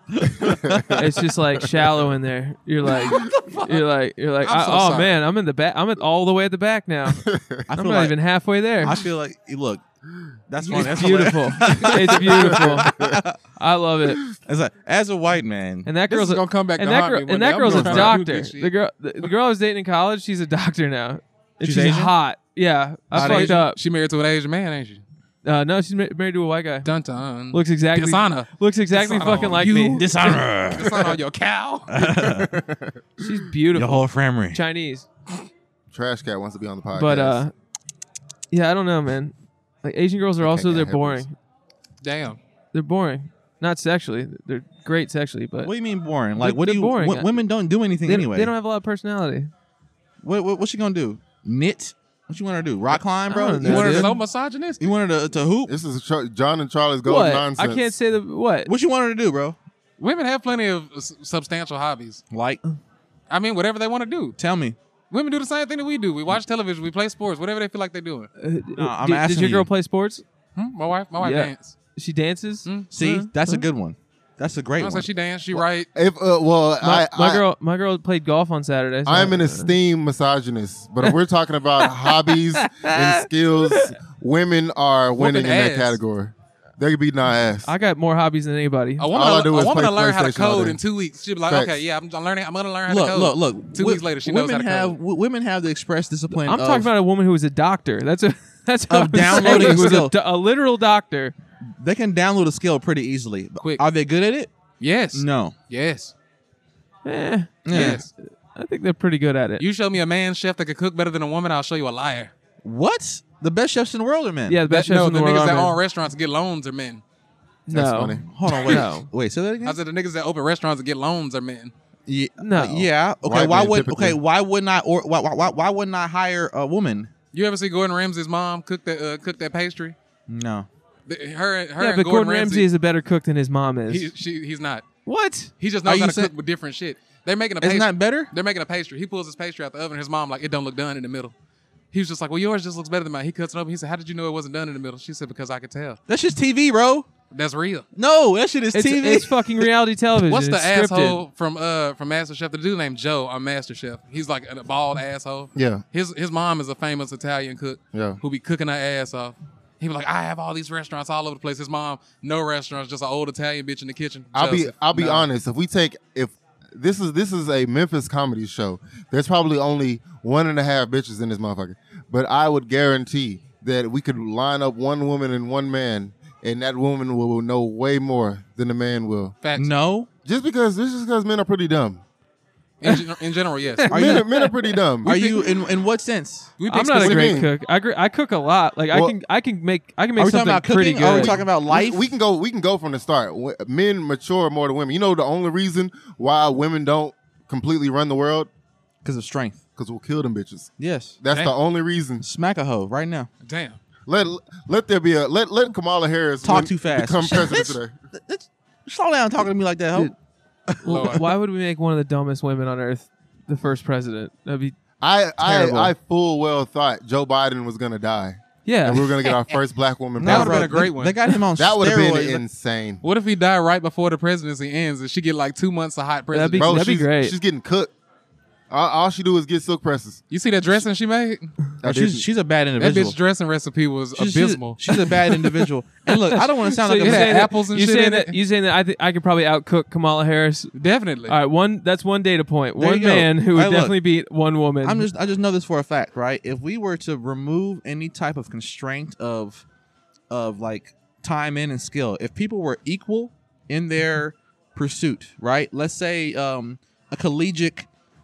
It's just like shallow in there. You're like I'm so oh sorry. man, I'm in the back. I'm all the way at the back now. I I'm feel not like even halfway there. I feel like look. That's funny. That's It's beautiful. It's beautiful. I love it. It's like, as a white man, And that This girl's is gonna come back and to that haunt girl me one and day. that I'm girl's a gonna try to do doctor. this shit. The girl I was dating in college, she's a doctor now. And She's she's Asian? hot. Yeah, I Not fucked Asian. up. She married to an Asian man, ain't she? No, she's married to a white guy. Dun dun. Looks exactly Dishonor. Looks exactly Dishonor fucking on like you. me. dishonor It's not on your cow. She's beautiful. your whole family. Chinese. Trash Cat wants to be on the podcast. But yeah, I don't know, man. Like Asian girls are also they're got boring. Damn. They're boring. Not sexually. They're great sexually, but What do you mean boring? Like, They're- what do they're you? boring. Women don't do anything they, anyway. they don't have a lot of personality. What's she gonna do? Knit? What you want her to do? Rock climb, I bro? don't You know, want her dude. to? So misogynistic. You want her to hoop? this is John and Charlie's golden What? nonsense. I can't say the what. What you want her to do, bro? Women have plenty of substantial hobbies. Like, I mean, whatever they want to do. tell me. Women do the same thing that we do. We watch television, we play sports, whatever they feel like they're doing. I'm did asking your girl you. play sports? My wife Yeah. dance. She dances. See, that's a good one. That's a great I one. said she dance, she write. If My girl played golf on Saturday. so- I'm an esteemed misogynist, but if we're talking about hobbies and skills, women are winning in that ass. category. They could beat my ass. I got more hobbies than anybody. A All I do woman, is a woman play to learn how to PlayStation all code day. in 2 weeks. She'll be like, Facts. okay, yeah, I'm gonna learn how to code. Look. 2 weeks later, she knows how women to have code. women have the express discipline. I'm of, talking about a woman who was a doctor. That's what Of I'm downloading saying. Who was skill. a literal doctor They can download a skill pretty easily. Quick. Are they good at it? Yes. No. Yes. Eh, Yes. I think they're pretty good at it. You show me a man chef that could cook better than a woman, I'll show you a liar. What? The best chefs in the world are men. Yeah, the best chefs No, in the the world. niggas that are own men. restaurants and get loans are men. That's No. funny. Hold on, wait. No. Wait, say that again? I said the niggas that open restaurants and get loans are men. Yeah. No. Yeah. Okay. White Why men, would? typically. Okay. Why wouldn't I? Or why wouldn't I hire a woman? You ever see Gordon Ramsay's mom cook that pastry? No. Her Yeah, and but Gordon Ramsay is a better cook than his mom is. he's not. What? He just Are knows you how to saying- cook with different shit. They're making a Isn't pastry. that better? They're making a pastry. He pulls his pastry out the oven. His mom like, it don't look done in the middle. He was just like, well, yours just looks better than mine. He cuts it open. He said, how did you know it wasn't done in the middle? She said, because I could tell. That's just TV, bro. That's real. No, that shit is It's, TV. it's fucking reality television. What's the It's scripted. asshole from MasterChef? The dude named Joe on MasterChef. He's like a bald asshole. Yeah. His mom is a famous Italian cook. Yeah. Who be cooking her ass off. He was like, I have all these restaurants all over the place. His mom, no restaurants, just an old Italian bitch in the kitchen. I'll be No. honest. If this is a Memphis comedy show, there's probably only 1.5 bitches in this motherfucker. But I would guarantee that we could line up one woman and one man, and that woman will know way more than the man will. Facts. no. Just because men are pretty dumb. In general, yes. Men are pretty dumb. Are you in what sense? We I'm pick not a What do you great mean? cook. I cook a lot. Like Well- I can make Are we something talking about pretty cooking? Or are we good. talking about life? We can go from the start. Men mature more than women. You know the only reason why women don't completely run the world? Because of strength. Because we'll kill them bitches. Yes. That's Damn. the only reason. Smack a hoe right now. Damn. Let there be let Kamala Harris Talk too fast. become president today. Slow down talking to me like that, hoe. Well, Lord. why would we make one of the dumbest women on earth the first president? That'd be Terrible. I full well thought Joe Biden was gonna die. yeah. And we were gonna get our first black woman That president. would've been a great one. They got him on That would have steroids. been insane. What if he died right before the presidency ends and she get like 2 months of hot That'd be- presidency? Bro, That'd she's, great. she's getting cooked. All she do is get silk presses. You see that dressing she made? I She's didn't. she's a bad That individual. bitch dressing recipe was She's- abysmal. She's a bad individual. And look, I don't want to sound So like you're a had saying bad. that- apples and you shit saying in that it? you saying that I could probably outcook Kamala Harris. Definitely. All right, that's one data point. There One you go. man who would Hey, look. definitely beat one woman. I just know this for a fact, right? If we were to remove any type of constraint of like time in and skill, if people were equal in their pursuit, right? Let's say a collegiate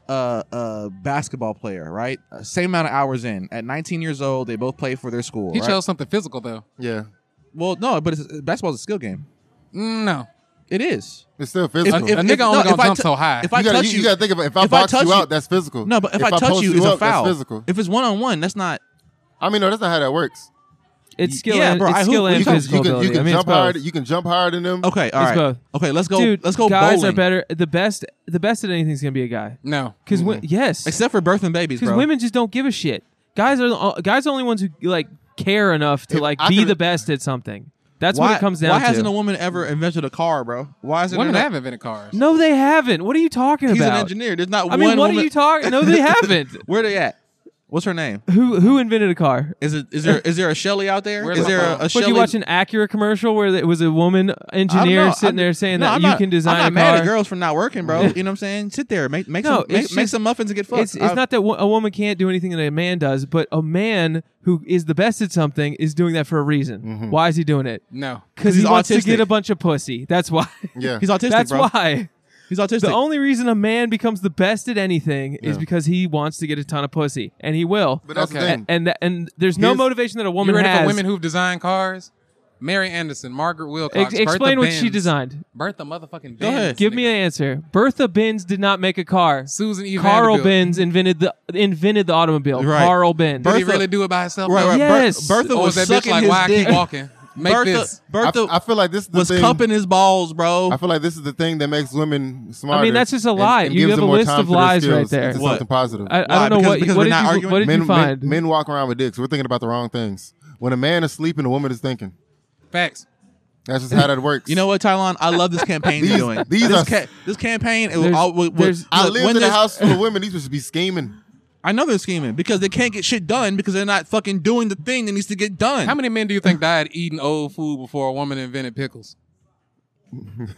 basketball player, right? Same amount of hours in. At 19 years old, they both play for their school. he right? chose something physical though. Yeah, Well, no, but basketball's a skill game. No. It is. it's still physical. A nigga only if gonna I jump t- so high. If I you gotta, touch you, you gotta think of it. If I if I box touch you you- out, that's physical. no, but if I touch post you, it's a up, that's foul. physical. If it's 1-on-1, that's not. I mean, no, that's not how that works. it's skill. Yeah, and, bro, it's I skill hope- and you can- physical ability. You can I mean, jump it's higher. both. You can jump higher than them. Okay, all It's right. both. Okay, let's go. Dude, let's go guys bowling. are better. The best at anything is gonna be a guy. No. Because yes, Except for birthing babies, because bro. women just don't give a shit. Guys are the only ones who like care enough to If like I be could- the best at something. That's why, what it comes down why to. hasn't a woman ever invented a car, bro? Why is it? Women have invented cars. No, they haven't. What are you talking He's about? an engineer. There's not I one mean, what woman. are you talking? No, they haven't. Where they at? What's her name? Who invented a car? Is there a Shelly out there? Where Is the there fuck? a Would Shelly? you watch an Acura commercial where it was a woman engineer sitting there saying that you can design I'm not a mad car? at girls for not working, bro. You know what I'm saying? Sit there, make No, it's make just- some muffins and get fucked. It's not that a woman can't do anything that a man does, but a man who is the best at something is doing that for a reason. Why is he doing it? No. Because he he's wants to autistic. get a bunch of pussy. That's why. Yeah, He's autistic, That's bro. why. He's autistic. The only reason a man becomes the best at anything is Yeah. because he wants to get a ton of pussy, and he will. but that's the Okay. thing. And there's no Here's- motivation that a You woman ready has. for women who've designed cars? Mary Anderson, Margaret Wilcox, Explain Bertha what she Benz. designed. Bertha motherfucking Benz. Go ahead. Give me an answer. Bertha Benz did not make a car. Susan E. Carl Vanderbilt. Benz invented the automobile. Right. Carl Benz. Did he Bertha- really do it by himself? right, though? right. Yes. Bertha Or was was that bitch sucking like, his why I dick. keep walking? Make this. Bertha I feel like this is the was thing. cupping his balls, bro. I feel like this is the thing that makes women smarter. I mean, that's just a lie. and You gives have them a more list time of for their lies right skills there. into What? something positive. I Why? don't know Because what they're not did you arguing? what did you men, find? men walk around with dicks. We're thinking about the wrong things. When a man is sleeping, a woman is thinking. Facts. That's just how that works. You know what, Tylon? I love this campaign you're doing. these this, are- this campaign. It There's- will all, there's- I look, live when in a there's- house full of women. These should be scheming. I know they're scheming because they can't get shit done because they're not fucking doing the thing that needs to get done. How many men do you think died eating old food before a woman invented pickles? Dude,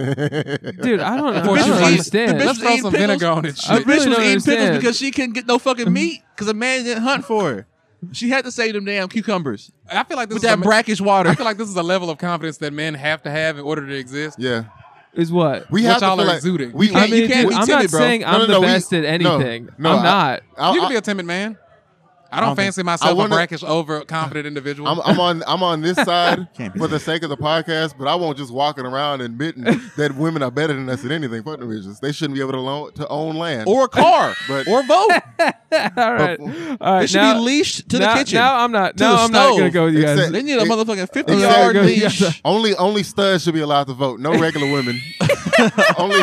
I don't, Before I she don't was understand. the bitch Let's was throw eating some pickles. vinegar on this I shit. The bitch really was don't eating pickles understand. because she couldn't get no fucking meat because a man didn't hunt for her. She had to save them damn cucumbers I feel like this with is that brackish water. I feel like this is a level of confidence that men have to have in order to exist. Yeah. Is what? We What have to y'all feel are like exuding. we You can't. can't dude, be I'm timid, not bro. saying I'm the we- best at anything. no, I'm not. You can be a timid man. I don't fancy myself wonder- a brackish, overconfident individual. I'm on this side Can't be for the sake of the podcast, but I won't just walking around admitting that women are better than us at anything. Fuck the bitches. They shouldn't be able to own land. or a car, But- or vote. All right. All right. They should now, be leashed to the now, kitchen. Now I'm not. To No, the I'm not gonna stove. go with you guys. Except- They need a motherfucking 50-yard Exactly. leash. only studs should be allowed to vote. No regular women. Only.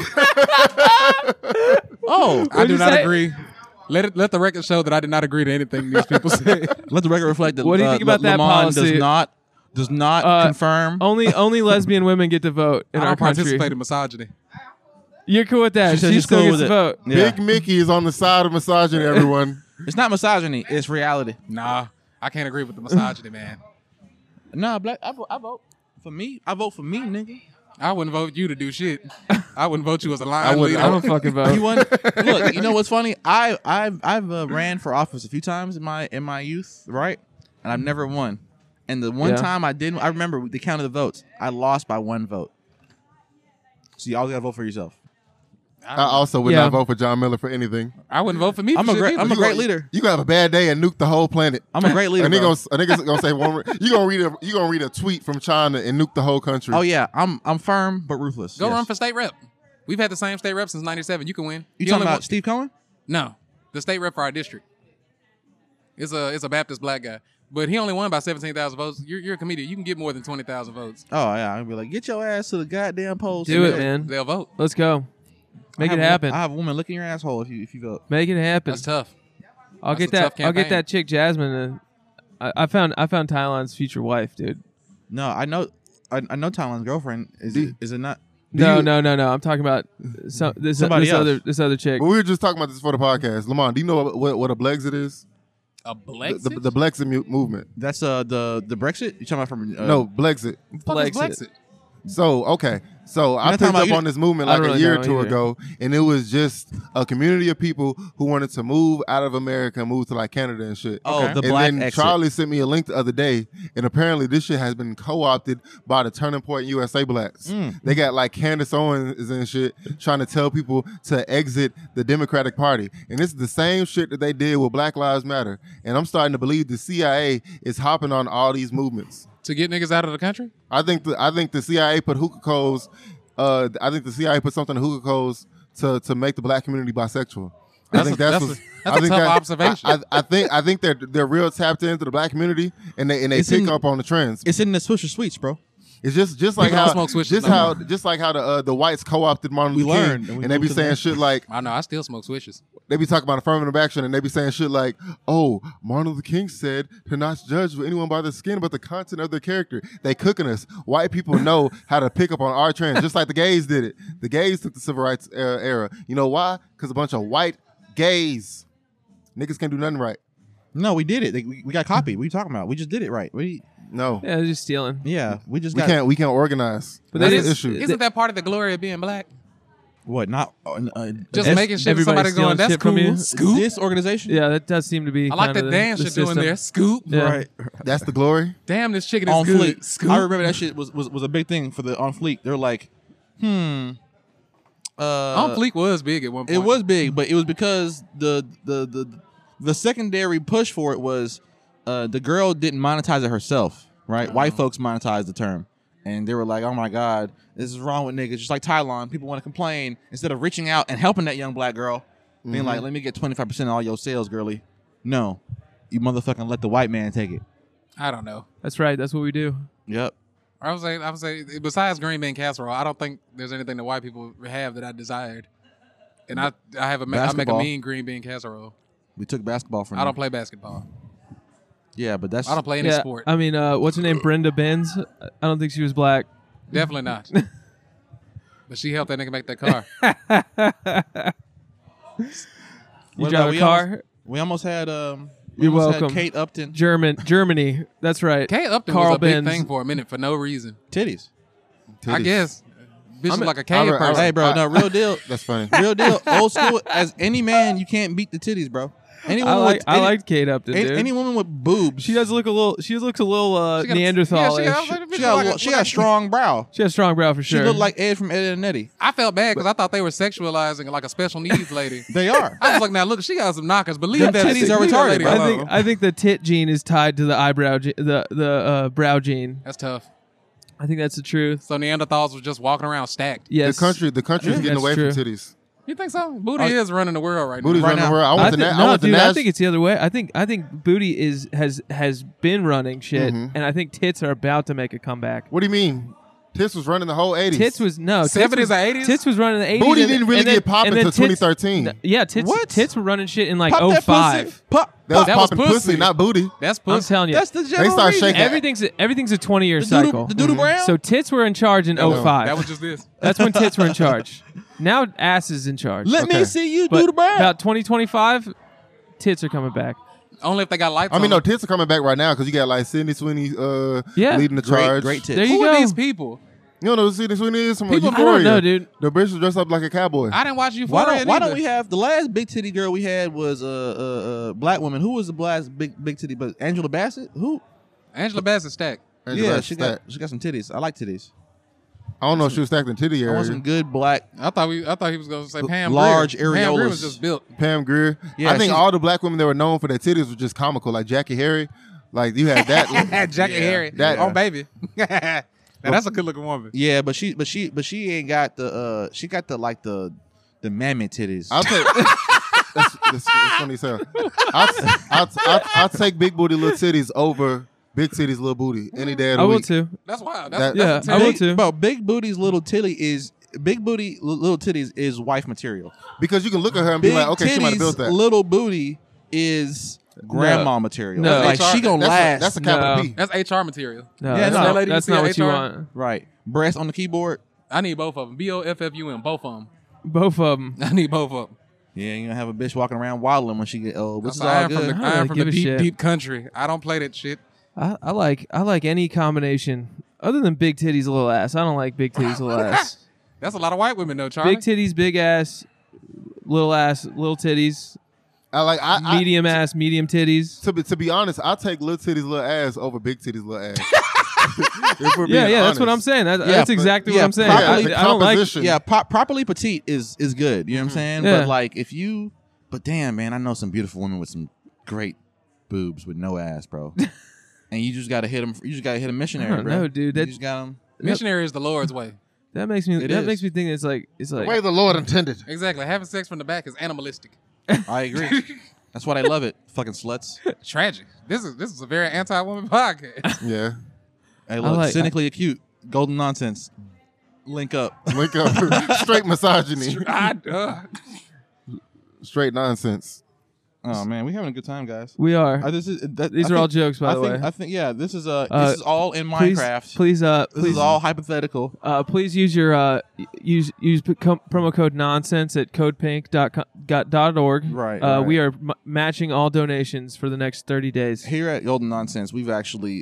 Oh, I do you not say? agree. Let the record show that I did not agree to anything these people say. let the record reflect that. What do you think about that Lamont policy? does not confirm. Only lesbian women get to vote in I our don't country. participate in misogyny. You're cool with that. She said She she's still cool gets with to it. vote. Yeah. Big Mickey is on the side of misogyny, everyone. It's not misogyny. It's reality. Nah, I can't agree with the misogyny, man. Nah, black. I vote for me. I vote for me, nigga. I wouldn't vote you to do shit. I wouldn't vote you as a I line wouldn't- leader. I don't fucking vote. You want look? You know what's funny? I've ran for office a few times in my youth, right? And I've never won. And the one Yeah. time I didn't, I remember they counted the votes. I lost by 1 vote. So you always gotta vote for yourself. I also would Yeah. not vote for John Miller for anything. I wouldn't vote for me. I'm for a shit great. either. I'm a You great gonna- leader. You gonna have a bad day and nuke the whole planet. I'm a great leader. A bro. nigga's gonna say one. You gonna read a tweet from China and nuke the whole country. Oh yeah, I'm firm but ruthless. Go Yes. run for state rep. We've had the same state rep since '97. You can win. You He talking only about won- Steve Cohen? No, the state rep for our district. It's a Baptist black guy, but he only won by 17,000 votes. You're a comedian. You can get more than 20,000 votes. Oh yeah, I'd be like, get your ass to the goddamn polls. Do it, They'll- man. They'll vote. Let's go. Make it happen. I have a woman licking your asshole if you vote. Make it happen. That's tough. I'll That's get a tough that. I'll get campaign. that chick Jasmine. I found Tylen's future wife, dude. No, I know Tylen's girlfriend. Is it not? No. I'm talking about this Somebody else. other chick. But we were just talking about this for the podcast. Lamont, do you know what a Blexit is? A Blexit? The Blexit movement. That's the Brexit. You talking about from No, Blexit. What the fuck is Blexit. Blexit? So, okay. So I not picked talking about up you- on this movement I like don't a really year or know two either. ago, and it was just a community of people who wanted to move out of America and move to like Canada and shit. Oh, Okay. the And black then exit. Charlie sent me a link the other day, and apparently this shit has been co-opted by the Turning Point USA blacks. They got like Candace Owens and shit trying to tell people to exit the Democratic Party, and it's the same shit that they did with Black Lives Matter. And I'm starting to believe the CIA is hopping on all these movements. To get niggas out of the country? I think the CIA put hookah codes. I think the CIA put something in hookah codes to make the black community bisexual. I think that's a tough observation. I think they're real tapped into the black community and they It's pick in- up on the trends. It's in the Swisher Sweets, bro. It's just like People don't how smoke switches no more. just like how the whites co-opted Martin We Luther King, learned, and we and they be moved to saying that. shit like I know. I still smoke swishes. they be talking about affirmative action, and they be saying shit like, "Oh, Martin Luther King said to not judge anyone by the skin, but the content of their character." They cooking us. White people know how to pick up on our trends, just like the gays did it. The gays took the civil rights era. You know why? Because a bunch of white gays niggas can't do nothing right. No, we did it. We got copied. What are you talking about? We just did it right. No, Yeah, they're just stealing. We just we got can't. We can't organize. But That's that the is- issue. Isn't that part of the glory of being black? what? Not Just Ev- making shit. everybody Somebody stealing going, that's shit from cool. you? Scoop. this organization. Yeah, that does seem to be. I like kinda the dance you're doing system. there. Scoop. Yeah. Right. That's the glory. Damn, this chicken is On good. Fleek. Scoop. I remember that shit was a big thing for the On Fleek. They're like, On Fleek was big at one point. It was big, but it was because the secondary push for it was the girl didn't monetize it herself, right? White folks monetized the term, and they were like, "Oh my god, this is wrong with niggas." Just like Tylon, people want to complain instead of reaching out and helping that young black girl, being like, "Let me get 25% of all your sales, girly." No, you motherfucking let the white man take it. I don't know. That's right. That's what we do. Yep. I would say, besides green bean casserole, I don't think there's anything that white people have that I desired. And I make a Basketball. mean green bean casserole. We took basketball from I don't them. play basketball. Yeah, but that's I don't play any Yeah, sport. I mean, what's her name? Brenda Benz. I don't think she was black. Definitely not. But she helped that nigga make that car. You What drive about- a we car? almost- We almost had You're almost had welcome. Kate Upton Germany. That's right. Kate Upton Carl was a big Benz. thing for a minute for no reason. titties. I Titties. guess. Bitch I'm is a- like a cave I- person. Hey, bro, no real deal. That's funny. Real deal. Old school. As any man, you can't beat the titties, bro. I liked Kate Upton, dude. Any woman with boobs. She does look a little. She looks a little She got- Neanderthal. yeah, She got a strong brow. She has a strong brow for She sure. looked like Ed from Ed and Eddie. I felt bad because I thought they were sexualizing like a special needs lady. They are. I was like, now look, she got some knockers. Believe Them that titties are leave that retarded, lady bro. alone. I think the tit gene is tied to the eyebrow, the brow gene. That's tough. I think that's the truth. So Neanderthals was just walking around stacked. Yes, The country is getting That's away true. from titties. You think so? Booty is running the world right Booty's now. running the now. world. I I want think, the I I think it's the other way. I think booty has been running shit, and I think tits are about to make a comeback. What do you mean? Tits was running the whole 80s. Tits was no 70s tits or 80s? Tits was running the 80s. Booty and- didn't really and then- get popping and then until tits- 2013. Yeah, tits. What? Tits were running shit in like Pop that 05. pussy. Pop. That was That was popping pussy. pussy, not booty. That's I'm pussy. telling you, That's the general start reason. shaking. everything's a 20-year The cycle. Doodle Brown? So tits were in charge in 05. That was just this. That's when tits were in charge. Now ass is in charge. Let me Okay. see you But do the brown. about 2025, tits are coming back. Only if they got lights I mean, on no, them. tits are coming back right now because you got like Sydney Sweeney Yeah. leading the Great, charge. great tits. There you Who go. are these people? You don't know who Sydney Sweeney is from People- I Euphoria? don't know, dude. The bitch was dressed up like a cowboy. I didn't watch Why Euphoria. don't either. we have the last big titty girl we had was black woman. Who was the last big titty? But Angela Bassett. Who? Angela Bassett stacked. Angela Yeah, Bassett she got some titties. I like titties. I don't know if she was stacked in titty I area. want some good black. I thought he was going to say Pam Large Grier. Pam Grier was areolas. just built. Pam Grier. Yeah, I think she's- all the black women that were known for their titties were just comical, like Jackie Harry. Like you had that. Jackie Harry. that- on baby. Now, that's a good looking woman. Yeah, but she ain't got the she got the like the mammoth titties. I'll take. That's funny as hell. I'll take big booty little titties over big titties little booty any day of the I will week. too. That's wild. That- That's Yeah, I will Big- too. Bro, big booty's little titty is big booty little titties is wife material. Because you can look at her and be Big like, okay, she might have titties built that. little booty is grandma material. No. Like she gonna last. That's a capital No. P. That's HR material. No, Yeah, that's, no, not, lady that's you not see what you at HR? want. right. Breast on the keyboard. I need both of them. BOFFUM, both of them. Both of them. I need both of them. Yeah, you're gonna have a bitch walking around waddling when she get old, which is I all am from good. the, I don't I am really from give the a deep, shit. deep country. I don't play that shit. I like any combination other than big titties, little ass. I don't like big titties, little ass. That's a lot of white women though, Charlie. Big titties, big ass, little titties, I like. medium ass, medium titties. To be honest, I'll take little titties, little ass over big titties, little ass. If we're Yeah, being that's what I'm honest. saying. That's but- exactly yeah, what I'm saying. properly- I don't like. composition. Yeah, properly petite is good. You know what I'm saying? Yeah. But like if you, but damn man, I know some beautiful women with some great boobs with no ass, bro. And you just gotta hit them. You just gotta hit a missionary, I don't bro. know, dude. You That- just got them. Missionary is the Lord's way. That makes me. It That is. makes me think it's like The way the Lord intended. Exactly. Having sex from the back is animalistic. I agree. That's why they love it. Fucking sluts. Tragic. This is a very anti-woman podcast. Yeah. Hey, look, like- cynically acute, golden nonsense. Link up. Link up. Straight misogyny. Straight nonsense. Oh man, we having a good time, guys. we are. These are all jokes, by the way. I think yeah, this is all in Minecraft. Please, this please, is all hypothetical. please use your use promo code nonsense at codepink.org. Right, right. We are matching all donations for the next 30 days. Here at Golden Nonsense, we've actually,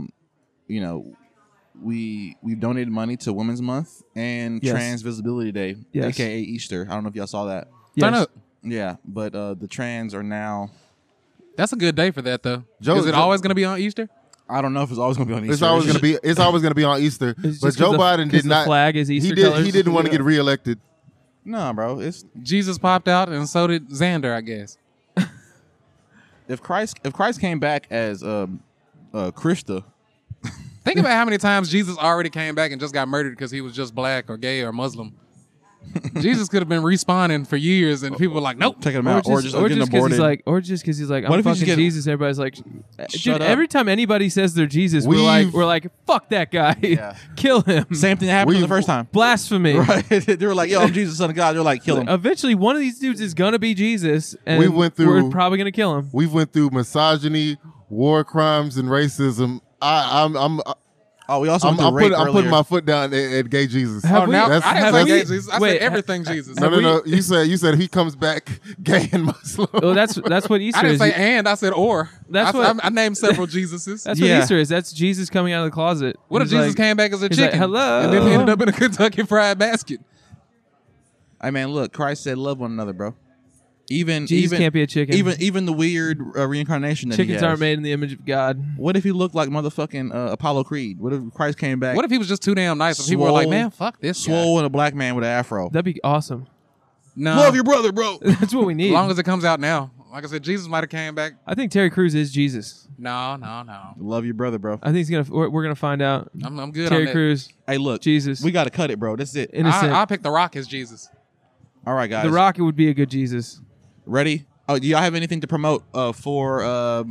we've donated money to Women's Month and Yes. Trans Visibility Day, Yes. aka Easter. I don't know if y'all saw that. Turn Yes. up. Yeah, but the trans are now. That's a good day for that though. Joe- is it Joe- always going to be on Easter? I don't know if it's always going to be on Easter. It's always gonna be. It's always gonna be on Easter. It's But just Joe 'cause Biden 'cause did the not. flag is Easter He did. colors? He didn't want to get reelected. No, bro. It's Jesus popped out, and so did Xander, I guess. if Christ came back as Krista. Think about how many times Jesus already came back and just got murdered because he was just black or gay or Muslim. Jesus could have been respawning for years, and people were like, "Nope." Taking him out, or just getting aborted. or just because he's like, What I'm if he's fucking getting- Jesus. Everybody's like, Shut dude. up. Every time anybody says they're Jesus, we're like, fuck that guy, Yeah. kill him, Same thing that happened the We- first time. blasphemy. Right? They were like, "Yo, I'm Jesus, son of God." They're like, "Kill him." Eventually, one of these dudes is gonna be Jesus, and We went through- we're probably gonna kill him. We went through misogyny, war crimes, and racism. I'm Oh, we also went through rape putting earlier. my foot down at gay Jesus. Have Oh, we- now That's- I didn't have say we- gay Jesus. I wait, said everything Jesus. No. You said he comes back gay and Muslim. Well, that's what Easter I didn't is. say and. I said or. That's I named several Jesuses. That's Yeah. what Easter is. That's Jesus coming out of the closet. What if He's Jesus like- came back as a he's like, chicken? "Hello." And then ended up in a Kentucky Fried Basket. Hey man, look, Christ said, "Love one another, bro." Jesus can't be a chicken. Even the weird reincarnation that he Chickens has. aren't made in the image of God. What if he looked like motherfucking Apollo Creed? What if Christ came back? What if he was just too damn nice and people were like, man, fuck this guy. swole and a black man with an afro? That'd be awesome. No. Love your brother, bro. That's what we need. As long as it comes out now. Like I said, Jesus might have came back. I think Terry Crews is Jesus. No. Love your brother, bro. I think he's gonna. We're gonna find out. I'm good Terry on that. Crews, Hey, look, Jesus. we got to cut it, bro. That's it. innocent. I'll pick The Rock as Jesus. All right, guys. The Rock would be a good Jesus. Ready? Oh, do y'all have anything to promote for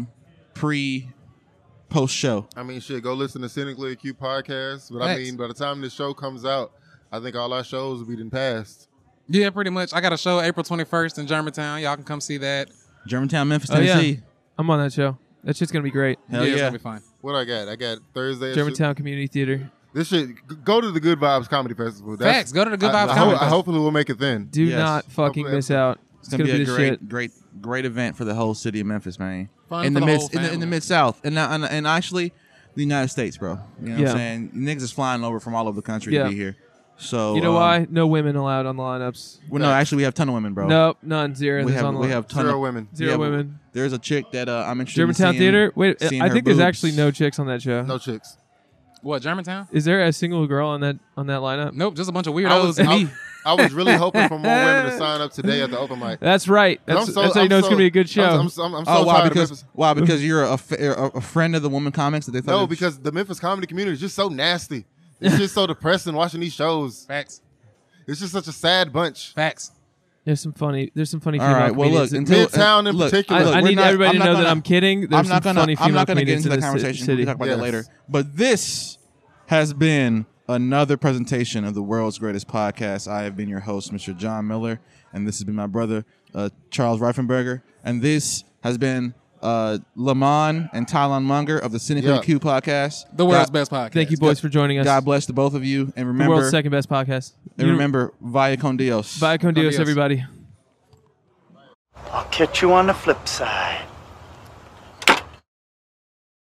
post show? I mean, shit, go listen to Cynically Acute podcast. But I Thanks. mean, by the time this show comes out, I think all our shows will be done passed. Yeah, pretty much. I got a show April 21st in Germantown. Y'all can come see that. Germantown, Memphis, Oh yeah, Tennessee. I'm on that show. That shit's gonna be great. Hell It's yeah. gonna be fun. What I got? I got Thursday. Germantown Community Theater. This shit. Go to the Good Vibes Comedy Festival. Facts. Go to the Good Vibes I Comedy Festival. hopefully we'll make it then. Do Yes. not fucking Hopefully miss out. It's gonna be be a the shit. great event for the whole city of Memphis, man. Fun in for the the mid whole in the family. mid South, and actually the United States, bro. You know what Yeah. I'm saying? Niggas is flying over from all over the country Yeah. to be here. So You know why? No women allowed on the lineups. Well, no, actually, we have a ton of women, bro. Nope, none. Zero. we There's have on the we line. have ton Zero of women. Zero yeah, women. There's a chick that I'm interested in Germantown seeing- Theater. Wait, seeing I her think there's boobs. actually no chicks on that show. No chicks. What, Germantown? Is there a single girl on that lineup? Nope, just a bunch of I weirdos was, and I, me. I was really hoping for more women to sign up today at the open mic. That's right. That's how you know it's gonna be a good show. I'm so Oh, tired why? of Because Memphis. why? Because you're a friend of the woman comics that they thought. No, because the Memphis comedy community is just so nasty. It's just so depressing watching these shows. Facts. It's just such a sad bunch. Facts. There's some funny All female right. Well, look. comedians. Midtown in particular. I we're need not- everybody to not know that gonna- I'm kidding. There's some funny I'm female not gonna get comedians into in that this conversation. city. We'll talk about that Yes. later. But this has been another presentation of the world's greatest podcast. I have been your host, Mr. John Miller, and this has been my brother, Charles Reifenberger. And this has been Lamont and Tylon Munger of the Cynically Yeah. Acute podcast. The world's best podcast. Thank you, boys, for joining us. God bless the both of you, and the remember, world's second best podcast. remember, vaya con Dios. Bye, con Dios, Dios. everybody. I'll catch you on the flip side.